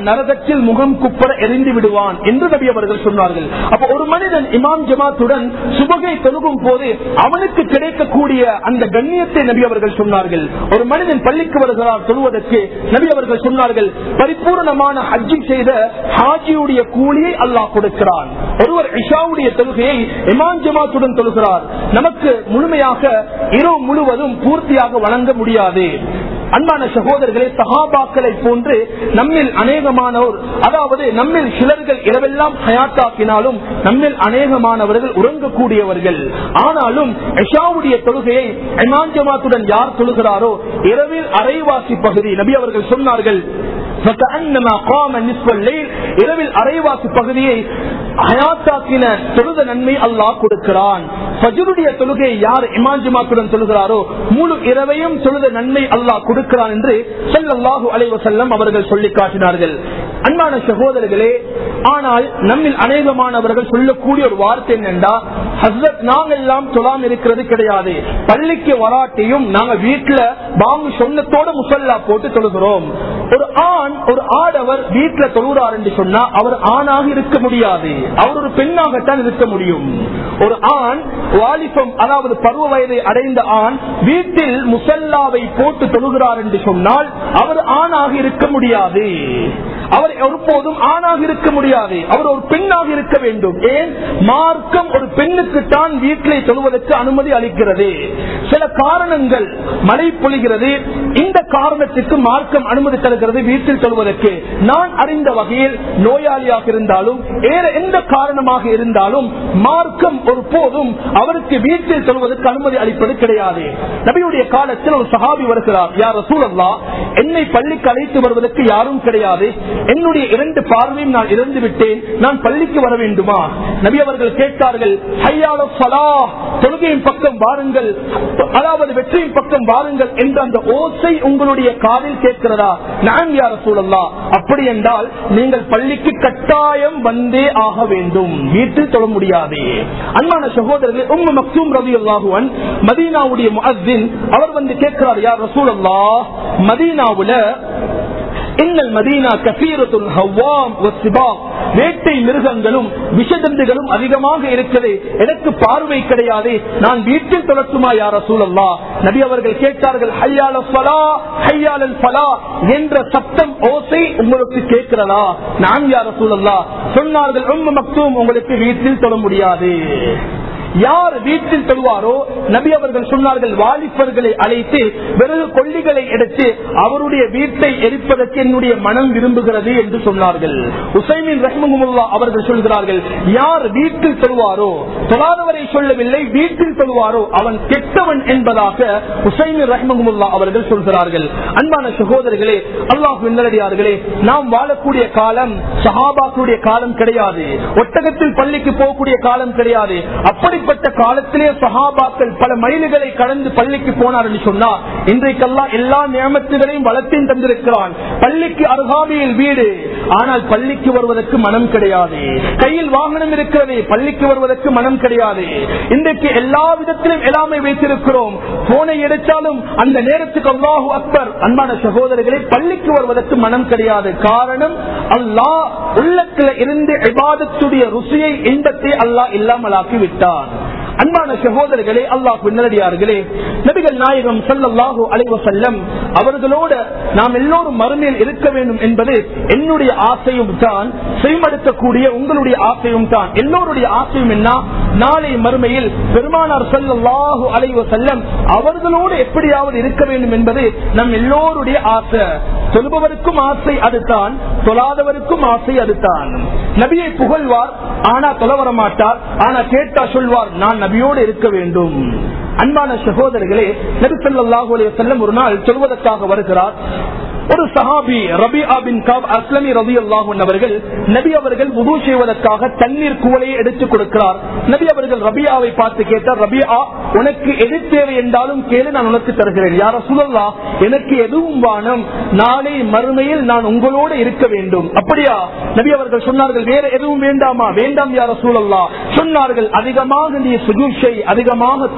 அவன் நரகத்தில் முகம் குப்பர எரிந்து விடுவான் என்று நபி அவர்கள் சொன்னார்கள். அப்ப ஒரு மனிதன் இமாம் ஜமாத்துடன் சுபகை தொழுகும் போது அவனுக்கு கிடைக்கக்கூடிய அந்த கண்ணியத்தை நபி அவர்கள் சொன்னார்கள். ஒரு மனிதன் பள்ளிக்கு வருகிறார் தொழுவதற்கு, நபி அவர்கள் சொன்னார்கள் பரிபூர்ணமான ஹஜ்ஜி செய்த ஹாஜியுடைய கூலியை அல்லாஹ் கொடுக்கிறான். ஒருவர் இஷாவுடைய தொழுகையை இமாம் ஜமாத்துடன் தொழுகிறார், நமக்கு முழுமையாக இரவு முழுவதும் பூர்த்தியாக வழங்க முடியாது. அன்பான சகோதரர்களே, சஹாபாக்களை போன்று நம்மில் அநேகமானோர், அதாவது நம்மில் சிலர்கள் இரவெல்லாம் ஹயாத்தாக்கினாலும் நம்மில் அநேகமானவர்கள் உறங்கக்கூடியவர்கள். ஆனாலும் இஷாவுடைய தொழுகையை இமாம் ஜமாத்துடன் யார் தொழுகிறாரோ இரவில் அரைவாசி பகுதி நபி அவர்கள் சொன்னார்கள் இரவில் அரைவாசி பகுதியை ஹயாத்தாக்கின தொழுத நன்மை அல்லாஹ் கொடுக்கிறான். ஃபஜ்ருடைய தொழுகையை யார் இமாம் ஜமாத்துடன் தொழுகிறாரோ முழு இரவையும் தொழுத நன்மை அல்லாஹ் கொடுக்கிறான் என்று ஸல்லல்லாஹு அலைஹி வஸல்லம் அவர்கள் சொல்லி காட்டினார்கள். அன்பான சகோதரர்களே, ஆனால் நம்மில் அநேகமானவர்கள் சொல்லக்கூடிய ஒரு வார்த்தை என்னென்றா, ஹஸ்ரத் நாங்கள் எல்லாம் தொழாம இருக்கிறது கிடையாது, பள்ளிக்கு வராட்டியும் நாங்க வீட்டுல பாங்கு சொன்னத்தோட முசல்லா போட்டு தொழுகிறோம். ஒரு ஆண் ஒரு ஆடவர் வீட்டுல தொழுகிறார் என்று சொன்னா அவர் ஆணாக இருக்க முடியாது, அவர் ஒரு பெண்ணாகத்தான் இருக்க முடியும். ஒரு ஆண் வாலிபம், அதாவது பருவ வயதை அடைந்த ஆண் வீட்டில் முசல்லாவை போட்டு தொழுகிறார் என்று சொன்னால் அவர் ஆணாக இருக்க முடியாது, அவர் ஒருபோதும் ஆணாக இருக்க முடியாது, அவர் ஒரு பெண்ணாக இருக்க வேண்டும். ஏன்? மார்க்கம் ஒரு பெண்ணுக்கு தான் வீட்டிலே தொழுவதற்கு அனுமதி அளிக்கிறது. சில காரணங்கள், மழை பொழிகிறது, இந்த காரணத்துக்கு மார்க்கம் அனுமதி தருகிறது வீட்டில் தொழுவதற்கு. நான் அறிந்த வகையில் நோயாளியாக இருந்தாலும் வேற எந்த காரணமாக இருந்தாலும் மார்க்கம் ஒரு போதும் அவருக்கு வீட்டில் தொழுவதற்கு அனுமதி அளிப்பது கிடையாது. நபியுடைய காலத்தில் ஒரு சஹாபி வருகிறார், யார் ரசூலல்லாஹ், என்னை பள்ளிக்கு அழைத்து வருவதற்கு யாரும் கிடையாது, என்னுடைய இரண்டு பார்வையும் நான் இறந்து விட்டேன், நான் பள்ளிக்கு வர வேண்டுமா? நபி அவர்கள் கேட்டார்கள், ஹய்யால ஸலாஹ், தொழுகையின் பக்கம் வாருங்கள், அதாவது வெற்றியின் பக்கம் வாருங்கள் என்ற அந்த ஓசை உங்களுடைய காதில் கேட்கிறதா? நான் யா ரசூலல்லாஹ், அப்படி என்றால் நீங்கள் பள்ளிக்கு கட்டாயம் வந்தே ஆக வேண்டும், வீட்டில் தொழ முடியாது. அன்பான சகோதரர்களே, உம்மு மக்தூம் ரலியல்லாஹு அன்ஹு மதீனாவுடைய முஅஸ்ஸின், அவர் வந்து கேட்கிறார், யா ரசூலல்லாஹ், மதீனாவுல இன்னல் மதீனா கஸீரத்துல் ஹவ்வாம் வஸ்ஸிபாக், வேட்டை மிருகங்களும் விஷஜந்துகளும் அதிகமாக இருக்கிறது, எனக்கு பார்வை கிடையாது, நான் வீட்டில் தொழட்டுமா யா ரசூலல்லாஹ்? நபி அவர்கள் கேட்டார்கள், ஹய்யால ஸலாஹ் ஹய்யாலல் ஃபலாஹ் என்ற சத்தம் ஓசை உங்களுக்கு கேட்கிறதா? நான் யா ரசூலல்லாஹ். சொன்னார்கள், உம்மு மக்தூம், உங்களுக்கு வீட்டில் தொழ முடியாது. யார் வீட்டில் தொழுவாரோ நபி அவர்கள் சொன்னார்கள், வாலிபர்களை அழைத்து விறகு கொள்ளிகளை எடுத்து அவருடைய வீட்டை எரிப்பதற்கு என்னுடைய மனம் விரும்புகிறது என்று சொன்னார்கள். உசைமின் ரஹ்மஹுல்லாஹ் அவர்கள் சொல்கிறார்கள், யார் வீட்டில் தொழுவாரோ, தொழாதவரை சொல்லவில்லை, வீட்டில் தொழுவாரோ அவன் கெட்டவன் என்பதாக உசைமின் ரஹ்மஹுல்லாஹ் அவர்கள் சொல்கிறார்கள். அன்பான சகோதரர்களே, அல்லாஹ்வின் நல்லடியார்களே, நாம் வாழக்கூடிய காலம் சஹாபாக்களுடைய காலம் கிடையாது, ஒட்டகத்தில் பள்ளிக்கு போகக்கூடிய காலம் கிடையாது. அப்படி காலத்திலே சஹாபாக்கள் பல மைல்களை கடந்து பள்ளிக்கு போனார் என்று சொன்னார். இன்றைக்கெல்லாம் எல்லா நியமத்துகளையும் வளர்த்தையும் தந்திருக்கிறான், பள்ளிக்கு அருகாமையில் வீடு, ஆனால் பள்ளிக்கு வருவதற்கு மனம் கிடையாது. கையில் வாகனம் இருக்கிறது, பள்ளிக்கு வருவதற்கு மனம் கிடையாது. இன்றைக்கு எல்லா விதத்திலும் எல்லாமே வைத்திருக்கிறோம், போனை எடுத்தாலும் அந்த நேரத்துக்கு அல்லாஹு அக்பர். அன்பான சகோதரர்களை, பள்ளிக்கு வருவதற்கு மனம் கிடையாது. காரணம், அல்லாஹ் உள்ளத்தில் இருந்து இபாதத்துடைய ருசியை, இன்பத்தை அல்லாஹ் இல்லாமலாக்கி விட்டார். அன்பான சகோதரர்களே, அல்லாஹ்வின் நல்லடியார்களே, நபிகள் நாயகம் ஸல்லல்லாஹு அலைஹி வஸல்லம் அவர்களோடு நாம் எல்லோரும் மறுமையில் இருக்க வேண்டும் என்பது என்னுடைய ஆசையும் தான், செய்மடுக்கக்கூடிய உங்களுடைய ஆசையும் தான். எல்லோருடைய ஆசையும் என்ன? நாளை மறுமையில் பெருமானார் ஸல்லல்லாஹு அலைஹி வஸல்லம் அவர்களோடு எப்படியாவது இருக்க வேண்டும் என்பது நம் எல்லோருடைய ஆசை. சொல்பவருக்கும் ஆசை அதுதான், தொழாதவருக்கும் ஆசை அதுதான். நபியை புகழ்வார், ஆனா தொழ வர மாட்டார், ஆனா கேட்டா சொல்வார், நான் நபியோடு இருக்க வேண்டும். அன்பான சகோதரர்களே, நபி ஸல்லல்லாஹு அலைஹி வஸல்லம் ஒரு நாள் சொல்வதற்காக வருகிறார். ஒரு சஹாபி ரபிஆ பின் கஅப் அஸ்லமி ரலியல்லாஹு அன்ஹு அவர்கள் நபி அவர்கள் வுது செய்வதற்காக தண்ணீர் குவளையை எடுத்து கொடுக்கிறார். நபி அவர்கள் ரபிஆவை பார்த்து கேட்டார், ரபிஆ, உனக்கு எது தேவை என்றாலும் கேளு, நான் உனக்கு தருகிறேன். யா ரசூலல்லாஹ், எனக்கு எதுவும் வானம், நாளை மறுமையில் நான் உங்களோடு இருக்க வேண்டும். அப்படியா? நபி அவர்கள் சொன்னார்கள், வேற எதுவும் வேண்டாமா? வேண்டாம் யா ரசூலல்லாஹ். சொன்னார்கள், அதிகமாக நீ சுஜூத் செய், அதிகமாக தொழு என்று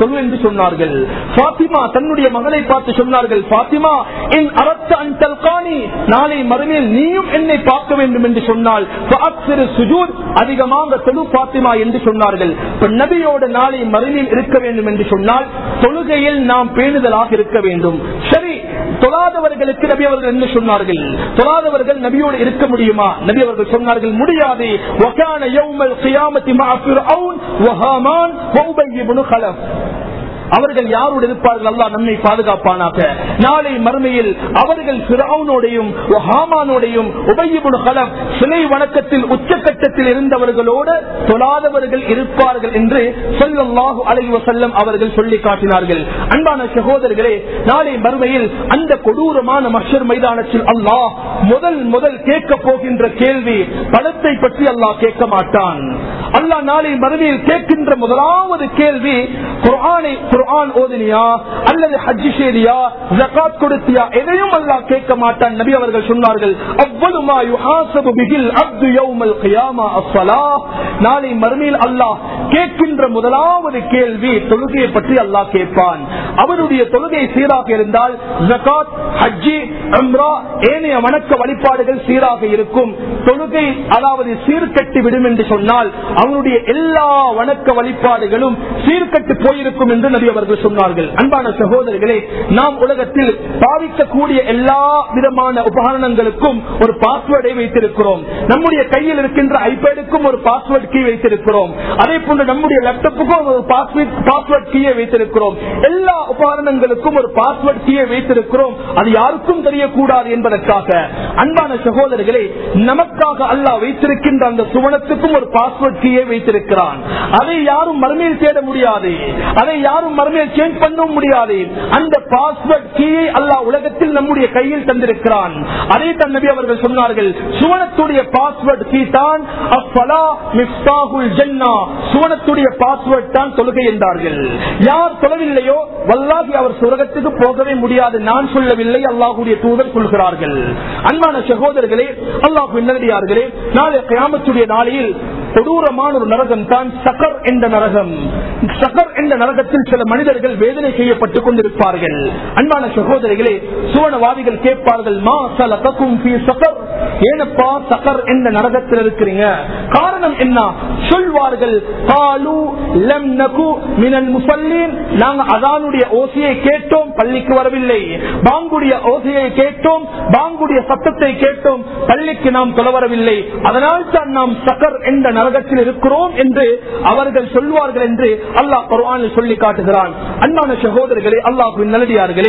சொன்னார்கள். ஃபாத்திமா தன்னுடைய மகளை பார்த்து சொன்னார்கள், ஃபாத்திமா இன் அரத்த அன் தல்கானி, நாளை மறுமையில் நீயும் என்னை பார்க்க வேண்டும் என்று சொன்னால் சுஜூத் அதிகமாக தொழு ஃபாத்திமா என்று சொன்னார்கள். நபியோட நாளை மறுமையில் இருக்க வேண்டும் என்று சொன்னால் தொழுகையில் நாம் பேணுதலாக இருக்க வேண்டும். சரி, தொழாதவர்களுக்கு நபி அவர்கள் என்ன சொன்னார்கள்? தொழாதவர்கள் நபியோடு இருக்க முடியுமா? நபி அவர்கள் சொன்னார்கள், முடியாது. வகான யௌமல் கியாமத்தி மஅ ஃபிர்அவுன் வ ஹாமான் வ உபய் இப்னு கலஃப். அவர்கள் யாரோடு இருப்பார்கள்? அல்லாஹ் நம்மை பாதுகாப்பானாக. நாளை மறுமையில் அவர்கள் ஃபிரௌனோடையும் ஹாமானோடையும் உபய் இப்னு கலஃப் சிலை வணக்கத்தில் உச்சக்கட்டத்தில் இருந்தவர்களோடு தொழாதவர்கள் இருப்பார்கள் என்று ஸல்லல்லாஹு அலைஹி வஸல்லம் அவர்கள் சொல்லி காட்டினார்கள். அன்பான சகோதரர்களே, நாளை மறுமையில் அந்த கொடூரமான மஹ்ஷர் மைதானத்தில் அல்லாஹ் முதல் முதல் கேட்க போகின்ற கேள்வி பணத்தை பற்றி அல்லாஹ் கேட்க மாட்டான். அல்லாஹ் நாளை மறுமையில் கேட்கின்ற முதலாவது கேள்வி, குர்ஆனை குர்ஆன் ஓதினியா அல்லது ஹஜ் செய்தியா, ஜகாத் கொடுத்தியா, எதையும் அல்லாஹ் கேட்க மாட்டான். நபி அவர்கள் சொன்னார்கள், அவ்வளவு மா யுஹாஸபு பிஹில் அப்து யௌமல் கியாமா அஸ்ஸலாஹ். நாளை மறுமையில் அல்லாஹ் கேட்கின்ற முதலாவது கேள்வி தொழுகையை பற்றி அல்லாஹ் கேட்பான். அவருடைய தொழுகை சீராக இருந்தால் ஜகாத், ஹஜ், உம்ரா ஏனைய வணக்க வழிபாடுகள் சீராக இருக்கும். தொழுகை அதாவது சீர்கட்டி விடும் என்று சொன்னால் அவனுடைய எல்லா வணக்க வழிபாடுகளும் சீர்கட்டு போயிருக்கும் என்று நபி அவர்கள் சொன்னார்கள். அன்பான சகோதரர்களே, நாம் உலகத்தில் பாவிக்கக்கூடிய எல்லா விதமான உபகரணங்களுக்கும் ஒரு பாஸ்வேர்டை வைத்திருக்கிறோம். நம்முடைய கையில் இருக்கின்ற ஐபேடுக்கும் ஒரு பாஸ்வேர்ட் கீ வைத்திருக்கிறோம். அதே போன்று நம்முடைய லேப்டாப்புக்கும் ஒரு பாஸ்வேர்ட் கீயை வைத்திருக்கிறோம். எல்லா உபகரணங்களுக்கும் ஒரு பாஸ்வேர்ட் கீயை வைத்திருக்கிறோம். அது யாருக்கும் தெரியக்கூடாது என்பதற்காக. அன்பான சகோதரர்களே, நமக்காக அல்லாஹ் வைத்திருக்கின்ற அந்த சுவனத்துக்கும் ஒரு பாஸ்வேர்ட் கீயை வைத்திருக்கிறான். அதை யாரும் மறுமையில் தேட முடியாது, அதை யாரும் மறுமையில் சேஞ்ச் பண்ண முடியாது. அந்த பாஸ்வேர்ட் கீயை அல்லாஹ் உலகத்தில் நம்முடைய கையில் தந்திருக்கிறான். அதை தன் நபி அவர்கள் சொன்னார்கள், சுவனத்துடைய பாஸ்வேர்ட் கீ தான் அஸ்ஸலா மிஃப்தாஹுல் ஜன்னah, சுவனத்துடைய பாஸ்வேர்ட் தான் தொழுகை என்றார்கள். யார் தொழவில்லையோ வல்லாஹி அவர் சுவர்க்கத்துக்கு போகவே முடியாது. நான் சொல்லவில்லை, அல்லாஹ்வுடைய தூதர் சொல்கிறார்கள். அன்பான சகோதரர்களே, அல்லாஹ்வின் நல்லடியார்களே, நாளை கியாமத்துடைய நாளையில் கொடூரமான ஒரு நரகம் தான் சகர் என்ற நரகம். சகர் என்ற நரகத்தில் சில மனிதர்கள் வேதனை செய்யப்பட்டுக் கொண்டிருப்பார்கள். அன்பான சகோதரிகளே, சுவனவாதிகள் கேட்பார்கள், மா சலககும் ஃபீ சகர், ஏனப்பா சகர் என்ற நரகத்தில் இருக்கிறீங்க? காரணம் என்ன? சொல்வார்கள், காலு லம் நகு மினல் முஸல்லீன், நாங்க அதானுடைய ஓசையை கேட்டோம், பள்ளிக்கு வரவில்லை. பாங்குடைய ஓசையை கேட்டோம், பாங்குடைய சத்தத்தை கேட்டோம், பள்ளிக்கு நாம் தொழ வரவில்லை. அதனால் தான் நாம் சகர் என்ற நரகத்தில் இருக்கிறோம் என்று அவர்கள் சொல்வார்கள் என்று அல்லாஹ் குர்ஆனில் சொல்லி காட்டுகிறான். அன்பான சகோதரர்களே, அல்லாஹ்வின் நல்லடியார்களே,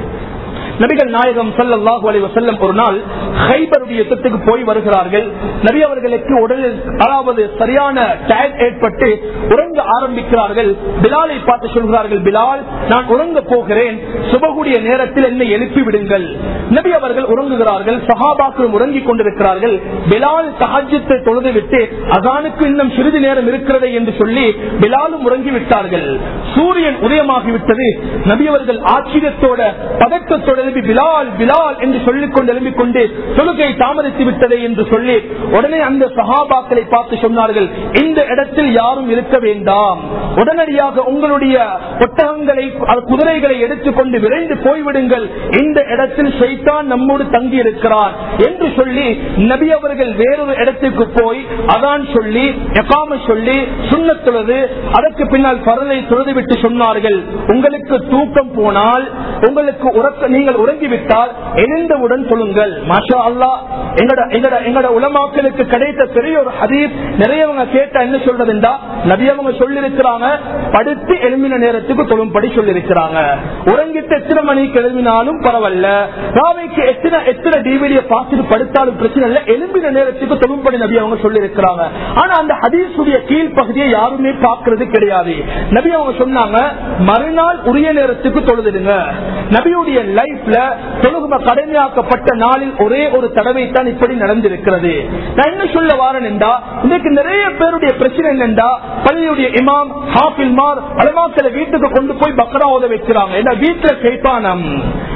நபிகள் நாயகம் ஸல்லல்லாஹு அலைஹி வஸல்லம் ஒரு நாள் கைபருடைய யுத்தத்துக்கு போய் வருகிறார்கள். நபி அவர்களுக்கு உடலில் அதாவது சரியான டயர்ட் ஏற்பட்டு உறங்க ஆரம்பிக்கிறார்கள். பிலாலை பார்த்து சொல்கிறார்கள், பிலால், நான் உறங்க போகிறேன், சுபகுடைய நேரத்தில் என்னை எழுப்பி விடுங்கள். நபி அவர்கள் உறங்குகிறார்கள், சஹாபாக்களும் உறங்கிக் கொண்டிருக்கிறார்கள். பிலால் தஹஜ்ஜத்தை தொழுதுவிட்டு அஸானுக்கு இன்னும் சிறிது நேரம் இருக்கிறது என்று சொல்லி பிலாலும் உறங்கிவிட்டார்கள். சூரியன் உதயமாகிவிட்டது. நபி அவர்கள் ஆச்சரியத்தோட பதக்கத்தோட பிலால் பிலால் என்று சொல்லிக் கொண்டு எழுப்பிக் கொண்டு தொழுகை தாமதித்து விட்டதே என்று சொல்லி உடனே அந்த சஹாபாக்களை பார்த்து சொன்னார்கள், இந்த இடத்தில் யாரும் இருக்க வேண்டாம், உடனடியாக உங்களுடைய ஒட்டகங்களை குதிரைகளை எடுத்துக்கொண்டு விரைந்து போய்விடுங்கள், இந்த இடத்தில் ஷைத்தான் நம்மோடு தங்கி இருக்கிறார் என்று சொல்லி நபி அவர்கள் வேறொரு இடத்துக்கு போய் அதான் சொல்லி எகாம சொல்லி சுன்னத் தொழுது அதற்கு பின்னால் பரலை தொழுதுவிட்டு சொன்னார்கள், உங்களுக்கு தூக்கம் போனால், உங்களுக்கு உறக்க நீங்கள் உறங்கிவிட்டால் எழுந்தவுடன் சொல்லுங்கள். மாஷா அல்லாஹ், எங்கட உலமாக்களுக்கு கிடைத்த பெரிய ஒரு ஹதீஸ். நிறையவங்க கேட்டா என்ன சொல்றதுண்டா, நபி அவங்க சொல்லிருக்கிறாங்க, படுத்து எழுமின நேரத்துக்கு தொழும்படி சொல்லிருக்கிறாங்க. உறங்கிட்டு எத்தனை மணிக்கு எழுமினாலும் பரவாயில்ல, ராவைக்கு எத்தனை எத்தனை டிவிடியை பார்த்துட்டு படுத்தாலும் பிரச்சனை இல்லை, எழும்பின நேரத்துக்கு தொழும்படி நபி அவங்க சொல்லிருக்கிறாங்க. ஆனா அந்த ஹதீஸுடைய கீழ் பகுதியை யாருமே பார்க்கறது கிடையாது. நபி அவங்க சொன்னாங்க, மறுநாள் உரிய நேரத்துக்கு தொழுதுடுங்க. நபியுடைய லைஃப்ல தொழுகை கடமையாக்கப்பட்ட நாளில் ஒரே ஒரு தடவை தான் இப்படி நடந்திருக்கிறது. நான் என்ன சொல்ல வாரன் என்றா, இன்னைக்கு நிறைய பேருடைய பிரச்சனை என்னென்றா, பள்ளியுடைய இமாம் ஹாஃபில்மார் அலமாக்களை வீட்டுக்கு கொண்டு போய் பக்ரா ஓத வைக்கிறாங்க. ஏன்னா வீட்டுல ஷைத்தானம்,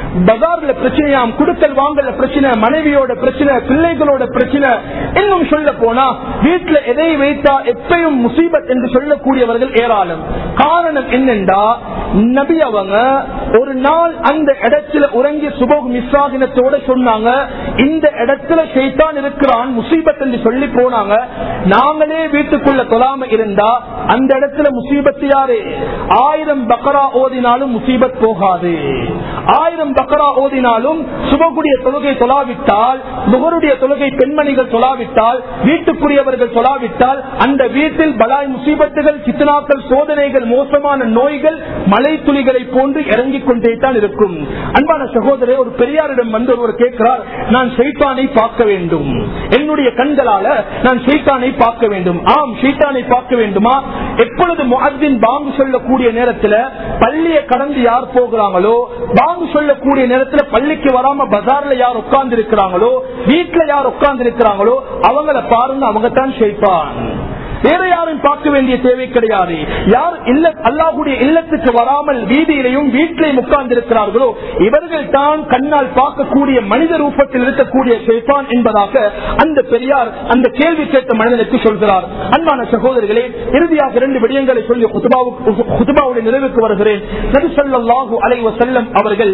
பஜார்ல பிரச்சனையாம், குடுக்கல் வாங்கல பிரச்சனை, மனைவியோட பிரச்சனை, பிள்ளைகளோட பிரச்சனை, இன்னும் சொல்ல போனா வீட்டுல எதை வைத்தா எப்பயும் முசீபத் என்று சொல்லக்கூடியவர்கள் ஏராளம். காரணம் என்னென்றா, நபி அவங்க ஒரு நாள் அந்த இடத்துல உறங்கி சுபஹ் மிஸ்ஸாகினத்தோட சொன்னாங்க, இந்த இடத்துல ஷைத்தான் இருக்கிறான், முசீபத் என்று சொல்லி போனாங்க. நாங்களே வீட்டுக்குள்ள தொழாம இருந்தா அந்த இடத்துல முசீபத் யாரு? ஆயிரம் பக்ரா ஓதினாலும் முசீபத் போகாது. ஆயிரம் பக்ரா ஓதினாலும் சுபகுடைய தொழுகை தொழாவிட்டால், முகருடைய தொழுகை பெண்மணிகள் தொழாவிட்டால், வீட்டுக்குரியவர்கள் தொழாவிட்டால் அந்த வீட்டில் பலாய் முசீபத்துகள், சித்தனாக்கள், சோதனைகள், மோசமான நோய்கள் மழை துளிகளை போன்று இறங்கிக் கொண்டே தான் இருக்கும். அன்பான சகோதரே, ஒரு பெரியாரிடம் வந்து ஒருவர் கேட்கிறார், நான் ஷைத்தானை பார்க்க வேண்டும், என்னுடைய கண்களால நான் ஷைத்தானை பார்க்க வேண்டும். ஆம், ஷைத்தானை பார்க்க வேண்டுமா? எப்பொழுது முஅத்தின் பாங்கு சொல்லக்கூடிய நேரத்தில் பள்ளியை கடந்து யார் போகிறாங்களோ, பாங்கு சொல்லக்கூடிய நேரத்தில் பள்ளிக்கு வராம பஜார்ல யார் உட்கார்ந்து இருக்கிறாங்களோ, வீட்டுல யார் உட்கார்ந்து இருக்கிறாங்களோ அவங்கள பாருங்க, அவங்க தான் ஷைத்தான். வேற யாரும் பார்க்க வேண்டிய தேவை கிடையாது. யார் இல்ல அல்லாஹ்வுடைய இல்லத்துக்கு வராமல் வீதியிலையும் வீட்டிலையும் உட்கார்ந்து இருக்கிறார்களோ இவர்கள் தான் கண்ணால் பார்க்கக்கூடிய மனித ரூபத்தில் இருக்கக்கூடிய ஷைத்தான் என்பதாக அந்த பெரியார் அந்த கேள்வி கேட்ட மனிதனுக்கு சொல்கிறார். அன்பான சகோதரர்களே, இறுதியாக இரண்டு விடயங்களை சொல்லி குதுபாவுடைய நிறைவுக்கு வருகிறேன். நபி ஸல்லல்லாஹு அலைஹி வஸல்லம் அவர்கள்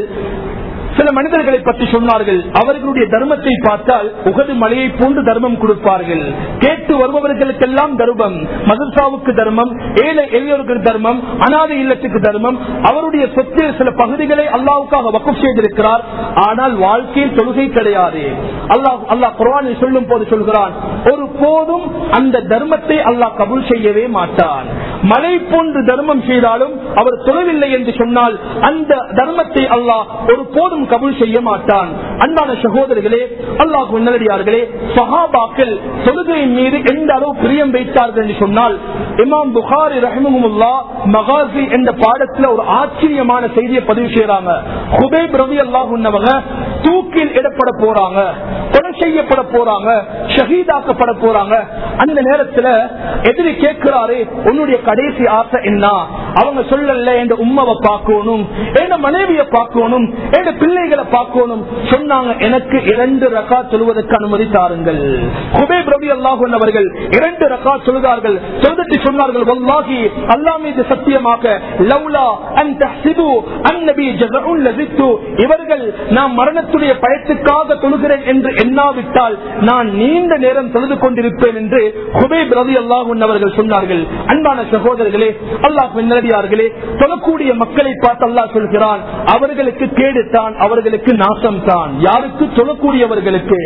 சில மனிதர்களை பற்றி சொன்னார்கள். அவர்களுடைய தர்மத்தை பார்த்தால் உகது மலையை போன்று தர்மம் கொடுப்பார்கள். கேட்டு வருபவர்களுக்கெல்லாம் தர்மம், மதரசாவுக்கு தர்மம், ஏழை எளியோருக்கு தர்மம், அனாதை இல்லத்துக்கு தர்மம். அவருடைய சொத்தில் சில பகுதிகளை அல்லாஹ்வுக்காக வக்ஃப் செய்திருக்கிறார். ஆனால் வாழ்க்கையில் தொழுகை கிடையாது. அல்லாஹ் அல்லாஹ் குர்ஆனில் சொல்லும் போது சொல்கிறான், ஒரு போதும் அந்த தர்மத்தை அல்லாஹ் கபூல் செய்யவே மாட்டான். மலை போன்று தர்மம் செய்தாலும் அவர் தொழவில்லை என்று சொன்னால் அந்த தர்மத்தை அல்லாஹ் ஒரு போதும் கபூல் செய்ய மாட்டான். அன்பான சகோதரர்களே, அல்லாஹ்வின் நல்லடியார்களே, சஹாபாக்கள் தொழுகையின் மீது எந்த அளவு பிரியம் வைத்தார்கள் என்று சொன்னால், இமாம் புகாரி ரஹிமஹுல்லாஹ் மகாசி என்ற பாடத்தில் ஒரு ஆச்சரியமான செய்தியை பதிவு செய்யறாங்க. ஹுபைப் ரலியல்லாஹு அன்ஹு தூக்கில் இடப்பட போறாங்க, கொலை செய்யப்பட போறாங்க, ஷஹீதாக்கப்பட போறாங்க. அந்த நேரத்தில் எதிரி கேட்கிறாரு, உன்னுடைய கடைசி ஆசை என்ன? அவங்க சொல்லல, என் உம்மாவை பார்க்கணும், என் மனைவியை பார்க்கணும், என் பிள்ளைகளை பார்க்கணும். சொன்னாங்க, எனக்கு இரண்டு ரக்காத் சொல்வதற்கு அனுமதி தாருங்கள். ஹுபைப் ரலியல்லாஹு அன்ஹு அவர்கள் இரண்டு ரக்காத் சொல்கிறார்கள். சொல்லிட்டு சொன்னார்கள், வல்லாஹி அல்லாஹ் மீது சத்தியமாக, லவ்லா அன் தஹ்சிபு அன்னபி ஜஸஉன் லஸித்து, இவர்கள் நான் மரணத்துடைய பயத்துக்காக தொழுகிறேன் என்று எண்ணாவிட்டால் நான் நீண்ட நேரம் தொழுது கொண்டிருப்பேன் என்று ஹுபைப் ரலியல்லாஹு அன்ஹு அவர்கள் சொன்னார்கள். அன்பான சகோதரர்களே, அல்லாஹ்வின் நல்லடியார்களே, தொழக்கூடிய மக்களை பார்த்து அல்லாஹ் சொல்கிறான், அவர்களுக்கு கேடு தான், அவர்களுக்கு நாசம் தான். யாருக்கு? தொழக்கூடியவர்களுக்கு.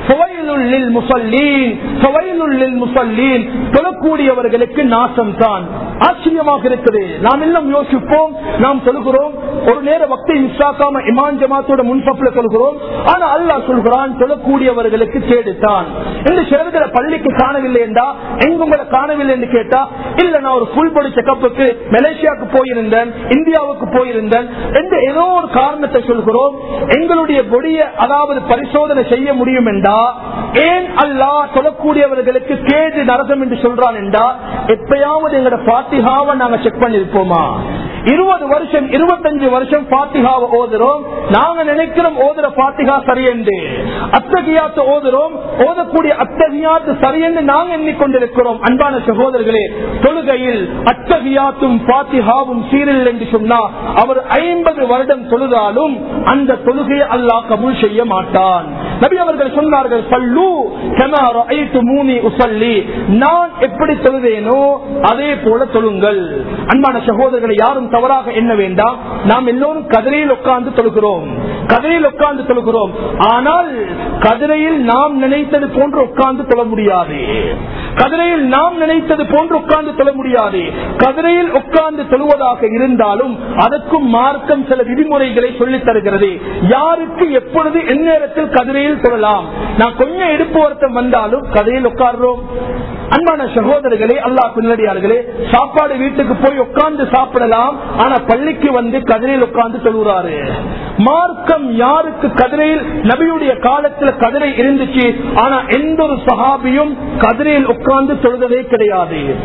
தொழக்கூடியவர்களுக்கு நாசம் தான். ஆச்சரியமாக இருக்குது. நாம் எல்லாம் யோசிப்போம், நாம் தொழுகிறோம், ஒரு நேர வக்தை மிஸ் ஆக்காம இமாம் ஜமாத்தோட முன்சப்ல தொழுகிறோம். ஆனா அல்லாஹ் சொல்கிறான், தொழக்கூடியவர்களுக்கு கேடு தான். இந்த சிலர்களை பள்ளிக்கு காணவில்லை என்றா, எங்குங்களை காணவில்லை என்று கேட்டா, இல்ல நான் ஒரு ஃபுல் பாடி செக்கப்புக்கு மலேசியாவுக்கு போயிருந்தேன், இந்தியாவுக்கு போயிருந்தேன் என்று ஏதோ ஒரு காரணத்தை சொல்கிறோம். எங்களுடைய பொடிய அதாவது பரிசோதனை செய்ய முடியும் என்றா, ஏன் அல்லாஹ் சொல்லக்கூடியவர்களுக்கு கேடு நரகம் என்று சொல்றான் என்றா, எப்பயாவது எங்களோட ஃபாத்திஹாவை நாங்க செக் பண்ணிருப்போமா? இருபது வருஷம் இருபத்தஞ்சு வருஷம் ஃபாத்திஹாவை ஓதுறோம், நாங்க நினைக்கிறோம் ஓதுற ஃபாத்திஹா சரியென்று. அத்தகியாத்து ஓதுறோம், ஓதக்கூடிய அத்தகியாத்து சரியென்று நாங்க எண்ணிக்கொண்டிருக்கிறோம். அன்பான சகோதரர்களே, தொழுகையில் அத்தகியாத்தும் ஃபாத்திஹாவும் சீரில் என்று சொன்னா அவர் ஐம்பது வருடம் தொழுதாலும் அந்த தொழுகையை அல்லாஹ் கபூல் செய்ய மாட்டான். நபி அவர்கள் சொன்னார்கள், ஸல்லூ கமா ரஅய்துமூனி உஸல்லி, நான் எப்படி தொழுவேனோ அதே போல தொழுங்கள். அன்பான சகோதரர்களை யாரும் தவறாக எண்ண வேண்டாம். நாம் எல்லோரும் கதிரையில் உட்கார்ந்து தொழுகிறோம், கதிரையில் உட்கார்ந்து தொழுகிறோம். ஆனால் கதிரையில் நாம் நினைத்தது போன்று உட்கார்ந்து தொழ முடியாது. கதிரையில் நாம் நினைத்தது போன்று உட்கார்ந்து தொழ முடியாது. கதிரையில் உட்கார்ந்து தொழுவதாக இருந்தாலும் அதற்கும் மார்க்கம் சில விதிமுறைகளை சொல்லித் தருகிறது. யாருக்கு எப்பொழுது எந்நேரத்தில் கதிரையில் தொழலாம். நான் கொஞ்சம் எடுப்பு வருத்தம் வந்தாலும் கதிரையில் உட்கார்றோம். அன்பான சகோதரர்களே, அல்லாஹ் நல்லடியார்களே, சாப்பாடு வீட்டுக்கு போய் உட்கார்ந்து சாப்பிடலாம், ஆனா பள்ளிக்கு வந்து கதிரையில் உட்கார்ந்து தொழுகிறாரு. மார்க்கம் யாருக்கு கதிரையில், நபியுடைய காலத்தில் கதிரை இருந்துச்சு, ஆனா எந்த ஒரு சஹாபியும் கதிரையில் உட்கார்ந்து தொழுதவே கிடையாது.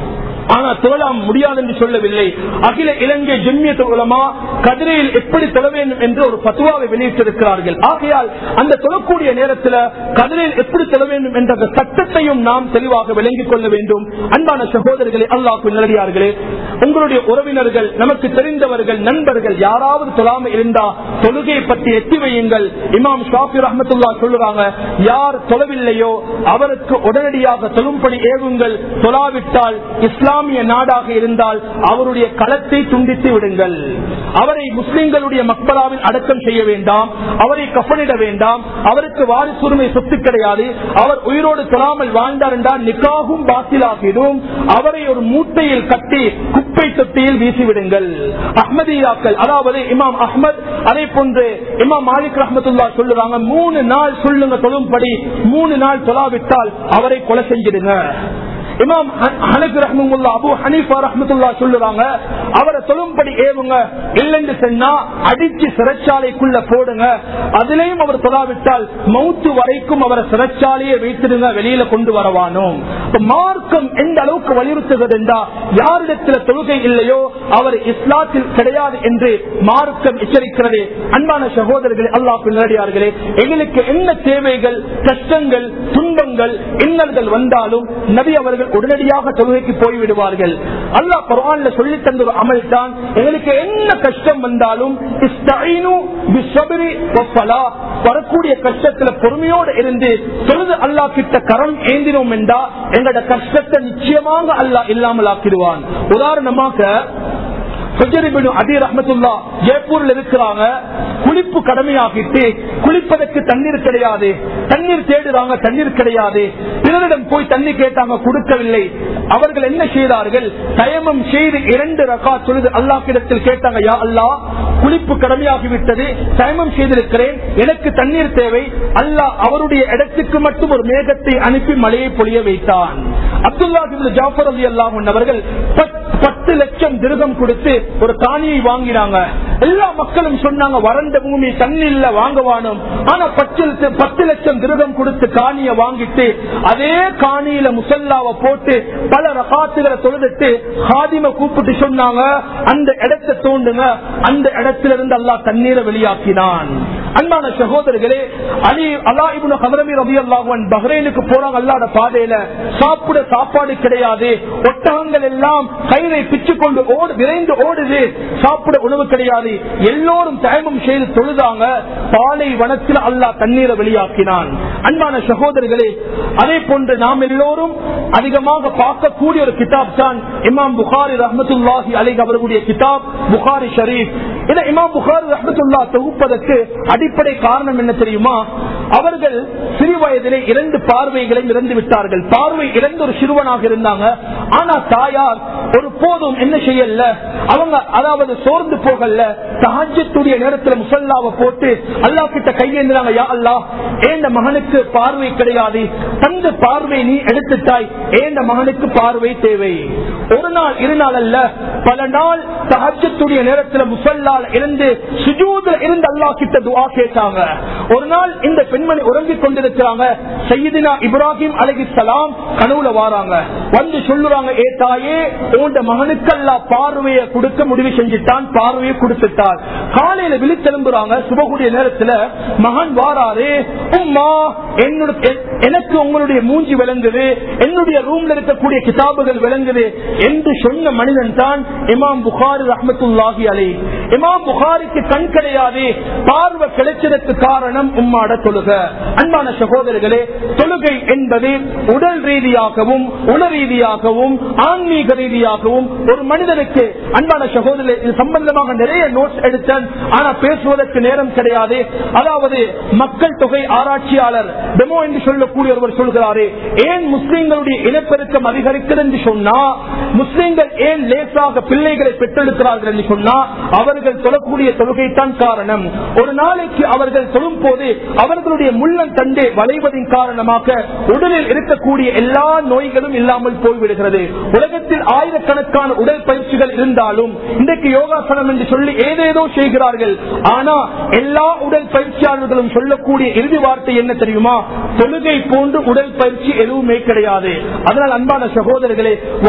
ஆனா தொழலாம் முடியாது என்று சொல்லவில்லை. அகில இலங்கை ஜம்மியத்துல் உலமா கதிரையில் எப்படி தொழ வேண்டும் என்று ஒரு பத்துவாவை வெளியிட்டிருக்கிறார்கள். ஆகையால் அந்த தொழக்கூடிய நேரத்தில் கதிரையில் எப்படி தொழ வேண்டும் என்ற சட்டத்தையும் நாம் தெளிவாக விளங்கிக் கொள்ள வேண்டும். அன்பான சகோதரர்களே, அல்லாஹ்வின் நல்லடியார்களே, உங்களுடைய உறவினர்கள், நமக்கு தெரிந்தவர்கள், நண்பர்கள் யாராவது தொழாமல் இருந்தா தொழுகையை பற்றி எத்தி வையுங்கள். இமாம் ஷாஃபி ரஹ்மத்துல்லாஹ் சொல்லுறாங்க, யார் தொழவில்லையோ அவருக்கு உடனடியாக தொழும்படி ஏவுங்கள். தொழாவிட்டால் இஸ்லாமிய நாடாக இருந்தால் அவருடைய களத்தை துண்டித்து விடுங்கள். அவரை முஸ்லிம்களுடைய மக்பராவில் அடக்கம் செய்ய வேண்டாம், அவரை கஃனிட வேண்டாம், அவருக்கு வாரிசுரிமை சொத்து கிடையாது. அவர் உயிரோடு தொழாமல் வாழ்ந்தார் என்றால் நிக்காகும் பாத்திலாகிடும். அவரை ஒரு மூட்டையில் கட்டி குப்பை தொட்டியில் வீசிவிடுங்கள். அஹ்மதியாக்கள், அதாவது இமாம் அஹ்மத், அதே போன்று இமாம் மாலிக் ரஹ்மத்துல்லாஹ் சொல்லுறாங்க, மூணு நாள் சொல்லுங்க தொழும்படி, மூணு நாள் தொழாவிட்டால் அவரை கொலை செஞ்சிடுங்க. இமாம் ஹனஃபி ரஹ்மத்துல்லாஹ், அபூ ஹனீஃபா ரஹ்மத்துல்லாஹ் சொல்லுறாங்க, அவரை தொழும்படி ஏவுங்க, இல்லைன்னு சொன்னா அடிச்சு சிறைச்சாலைக்குள்ள போடுங்க. அதிலையும் அவர் தொழாவிட்டால் மௌத்து வரைக்கும் அவரை சிறைச்சாலையை வைத்திருங்க, வெளியில கொண்டு வரவானோம். மார்க்கம் எந்த அளவுக்கு வலியுறுத்துகிறது என்றா, யாரிடத்தில் தொழுகை இல்லையோ அவர் இஸ்லாத்தில் கிடையாது என்று மார்க்கம் எச்சரிக்கிறது. அன்பான சகோதரர்களே, அல்லாஹ்வின் நல்லடியார்களே, எங்களுக்கு என்ன தேவைகள், கஷ்டங்கள், துன்பங்கள், இன்னல்கள் வந்தாலும் நபி அவர்கள் உடனடியாக தொழுகைக்கு போய்விடுவார்கள். அல்லாஹ் குர்ஆன்ல சொல்லி தந்த ஒரு அமல் தான், எங்களுக்கு என்ன கஷ்டம் வந்தாலும் இஸ்தஈனு பிஸ்ஸப்ரி வஸ்ஸலாஹ், வரக்கூடிய கஷ்டத்துல பொறுமையோடு இருந்து தொழுது அல்லாஹ் கிட்ட கரம் ஏந்தினோம் என்றா எங்களோட கஷ்டத்தை நிச்சயமாக அல்லாஹ் இல்லாமல் ஆக்கிடுவான். உதாரணமாக ஜெய்ப்பூர்ல இருக்கிறாங்க, குளிப்பு கடமையாகிட்டு குளிப்பதற்கு தண்ணீர் கிடையாது, தண்ணீர் தேடுறாங்க, தண்ணீர் கிடையாது. பிறரிடம் போய் தண்ணி கேட்டாங்க, கொடுக்கவில்லை. அவர்கள் என்ன செய்தார்கள், தயமம் செய்து இரண்டு ரகாத் தொழுது அல்லாஹ்விடத்தில் கேட்டாங்க, யா அல்லாஹ், குளிப்பு கடமையாகிவிட்டது, தயமம் செய்திருக்கிறேன், எனக்கு தண்ணீர் தேவை. அல்லாஹ் அவருடைய இடத்துக்கு மட்டும் ஒரு மேகத்தை அனுப்பி மழையை பொழிய வைத்தான். அப்துல்லா இப்னு ஜாஃபர் ரலியல்லாஹு அன்ஹு அவர்கள் பத்து லட்சம் திர்ஹம் கொடுத்து ஒரு காணியை வாங்கினாங்க. எல்லா மக்களும் சொன்னாங்க, வறண்ட பூமி, தண்ணி இல்ல, வாங்குவானோம். ஆனா பத்து லட்சம் திர்ஹம் கொடுத்து காணியை வாங்கிட்டு அதே காணியில முசல்லாவை போட்டு பல ரகாத்துகளை தொழுதுட்டு ஹாதிமை கூப்பிட்டு சொன்னாங்க, அந்த இடத்தை தோண்டுங்க. அந்த இடத்துல இருந்து அல்லாஹ் தண்ணீரை வெளியாக்கினான். அன்பான சகோதரர்களே, அலி அலா இப்னு ஹதரமி ரலியல்லாஹு அன்ஹு பஹ்ரைனுக்கு போறாங்க. அல்லாஹ்வுடைய பாதையில சாப்பிட சாப்பாடு கிடையாது, ஒட்டகங்கள் எல்லாம் கயிறை பிச்சு கொண்டு ஓடு விரைந்து ஓடுது, சாப்பிட உணவு கிடையாது. எல்லோரும் தயமம் செய்து தொழுதாங்க. பாலை வனத்தில் அல்லாஹ் தண்ணீரை வெளியாக்கினான். அன்பான சகோதரர்களே, அதே போன்று நாம் எல்லோரும் அதிகமாக பார்க்கக்கூடிய ஒரு கிதாப் தான் இமாம் புகாரி ரஹ்மத்துல்லாஹி அலைஹி அவர்களுடைய கிதாப் புகாரி ஷரீப். இதை இமாம் புகாரி ரஹ்மத்துல்லாஹ் தொகுப்பதற்கு அடிப்படை காரணம் என்ன தெரியுமா? அவர்கள் சிறு வயதிலே இரண்டு பார்வைகளை இழந்து விட்டார்கள். பார்வை இழந்த ஒரு சிறுவனாக இருந்தாங்க. ஆனா தாயார் ஒரு போதும் என்ன செய்யல, அவங்க அதாவது சோர்ந்து போகல. தஹஜ்ஜுடைய நேரத்தில் முஸல்லாவை போட்டு அல்லாஹ் கிட்ட கையேந்திராங்க, யா அல்லாஹ், ஏண்ட மகனுக்கு பார்வை கிடையாது, தந்த பார்வை நீ எடுத்துட்டாய், ஏண்ட மகனுக்கு பார்வை தேவை. ஒரு நாள் இரு நாள் அல்ல, பல நாள் தஹஜ்ஜுடைய நேரத்தில் முஸல்லால இருந்து சுஜூதுல இருந்து அல்லாஹ் கிட்ட துஆ கேட்டாங்க. ஒரு நாள் இந்த பெண்மணி உறங்கிக் கொண்டிருக்கிறாங்க. சையதுனா இப்ராஹிம் அலைஹிஸ்ஸலாம் கனவுல வாராங்க. வந்து சொல்லுறாங்க, ஏ தாயே, உன்ட மகனுக்கு அல்லாஹ் பார்வையை கொடுக்க முடிவு செஞ்சிட்டான், பார்வையை கொடுத்துட்டார். காலையில விழித்தெழும்புறாங்க. சுபகுடைய நேரத்துல மகன் வாராரு, உம்மா, எனக்கு உங்களுடைய மூஞ்சி விளங்குது, என்னுடைய ரூம்ல இருக்கக்கூடிய கிதாபுகள் விளங்குது என்று சொன்ன மனிதன் தான் இமாம் புகாரி ரஹ்மத்துல்லாஹி அலைஹி. இமாம் புகாரிக்கு கண் கிடையாது, பார்வை கிடைச்சதற்கு காரணம் உம்மாட தொழுக. அன்பான சகோதரர்களே, தொழுகை என்பது உடல் ரீதியாகவும் உண ரீதியாகவும் ஆன்மீக ரீதியாகவும் ஒரு மனிதனுக்கு, அன்பான சகோதரர்களே, இது சம்பந்தமாக நிறைய நோட்ஸ் எடுத்தேன், ஆனா பேசுவதற்கு நேரம் கிடையாது. அதாவது மக்கள் தொகை ஆராய்ச்சியாளர் டெமோ என்று சொல்லக்கூடிய ஒருவர் சொல்கிறாரு, ஏன் முஸ்லிம்களுடைய இனப்பெருக்கம் அதிகரிக்கிறது என்று சொன்னா, முஸ்லிம்கள் ஏன் லேசாக பிள்ளைகளை பெற்றெடுக்கிறார்கள் என்று சொன்னா, அவர்கள் தொழக்கூடிய தொழுகை தான் காரணம். ஒரு நாளைக்கு அவர்கள் தொழும் போது அவர்களுடைய முள்ளன் தண்டை வளைவதின் காரணமாக உடலில் இருக்கக்கூடிய எல்லா நோய்களும் இல்லாமல் போய்விடுகிறது. உலகத்தில் ஆயிரக்கணக்கான உடல் பயிற்சிகள் இருந்தாலும் இன்றைக்கு யோகாசனம் என்று சொல்லி ஏதேதோ செய்கிறார்கள். ஆனா எல்லா உடல் பயிற்சியாளர்களும் சொல்லக்கூடிய இறுதி வார்த்தை என்ன தெரியுமா? தொழுகை போன்று உடல் பயிற்சி எதுவுமே கிடையாது. அதனால் அன்பான சகோதரர்களே, வாழும் வரை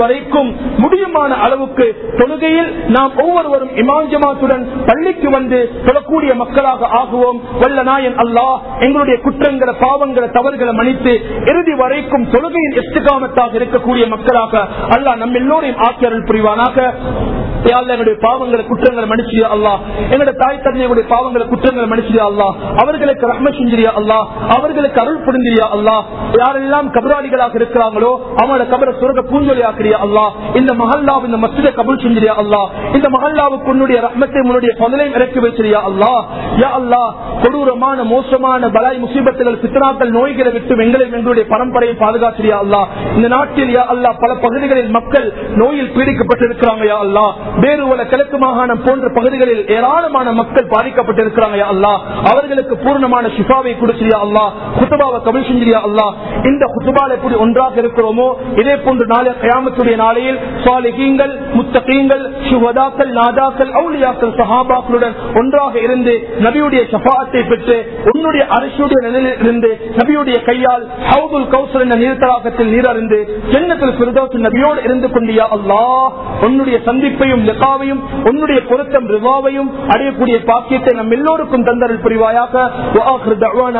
வரைக்கும் முடியுமான அளவுக்கு தொழுகையில் நாம் ஒவ்வொருவரும் இமாம் ஜமாத்துடன் பள்ளிக்கு வந்து தொழக்கூடிய மக்களாக ஆகுவோம். வல்ல நாயன் அல்லாஹ் எங்களுடைய குற்றங்களை பாவங்களை தவறுகளை மன்னித்து இறுதி வரைக்கும் தொழுகையில் இஸ்திகாமத்தாக இருக்கக்கூடிய மக்களாக அல்லாஹ் நம்ம எல்லோரையும் ஆக்கி அருள் புரிவானாக. எங்களுடைய பாவங்களை குற்றங்களை மன்னிச்சியா அல்லாஹ். எங்களுடைய தாய் தந்தையுடைய பாவங்களை குற்றங்களை மன்னிச்சியா அல்லாஹ். அவர்களுக்கு ரஹ்மத் செஞ்சியா அல்லாஹ். அவர்களுக்கு அருள் புரிந்தியா அல்லாஹ். யாரெல்லாம் கபராளிகளாக இருக்கிறாங்களோ அவங்களோட கபரை சுரக பூஞ்சொலி ஆக்கிறியா அல்லாஹ். இந்த மஹல்லாவை இந்த மஸ்ஜிதை கபூல் செஞ்சியா அல்லாஹ். இந்த மஹல்லாவுக்கு உன்னுடைய ரஹ்மத்தை உன்னுடைய பதலையும் இறக்கி வச்சிரியா அல்லாஹ். யா அல்லாஹ், கொடூரமான மோசமான பலாய் முசீபத்துகள் பித்னாக்கள் நோய்களை விட்டு எங்களையும் எங்களுடைய பரம்பரையை பாதுகாத்திரியா அல்லாஹ். இந்த நாட்டில் யா அல்லாஹ் பல பகுதிகளில் மக்கள் நோயில் பீடிக்கப்பட்டிருக்கிறாங்க யா அல்லாஹ். பேருவல கிழக்கு மாகாணம் போன்ற பகுதிகளில் ஏராளமான மக்கள் பாதிக்கப்பட்டிருக்கிறாங்க யா அல்லாஹ். அவர்களுக்கு பூர்ணமான ஷிஃபாவை கொடுத்தியா அல்லாஹ். குத்துபாவை கபூல் செஞ்சியா அல்லாஹ். இந்த குத்துபால எப்படி ஒன்றாக இருக்கிறோமோ இதே போன்று நாளை கியாமத்துடைய நாளையில் சாலிஹீன்கள் முத்தகீன்கள் சுஹதாக்கள் நாதாக்கள் அவுலியாக்கள் சஹாபாக்களுடன் ஒன்றாக இருந்து நபியுடைய ஷஃபாஅத்தை பெற்று உன்னுடைய அரசுடைய நிலையில் இருந்து நபியுடைய கையால் ஹவுதுல் கௌசர் என்ற நீர்த்தடாகத்தில் நீரறிந்து ஜன்னத்துல் ஃபிர்தௌஸ் நபியோடு இருந்து கொண்டியா அல்லாஹ். உன்னுடைய சந்திப்பையும் லிகாவையும் உன்னுடைய பொருத்தம் ரிவாவையும் அடையக்கூடிய பாக்கியத்தை நம் எல்லோருக்கும் தந்தருள் புரிவாயாக.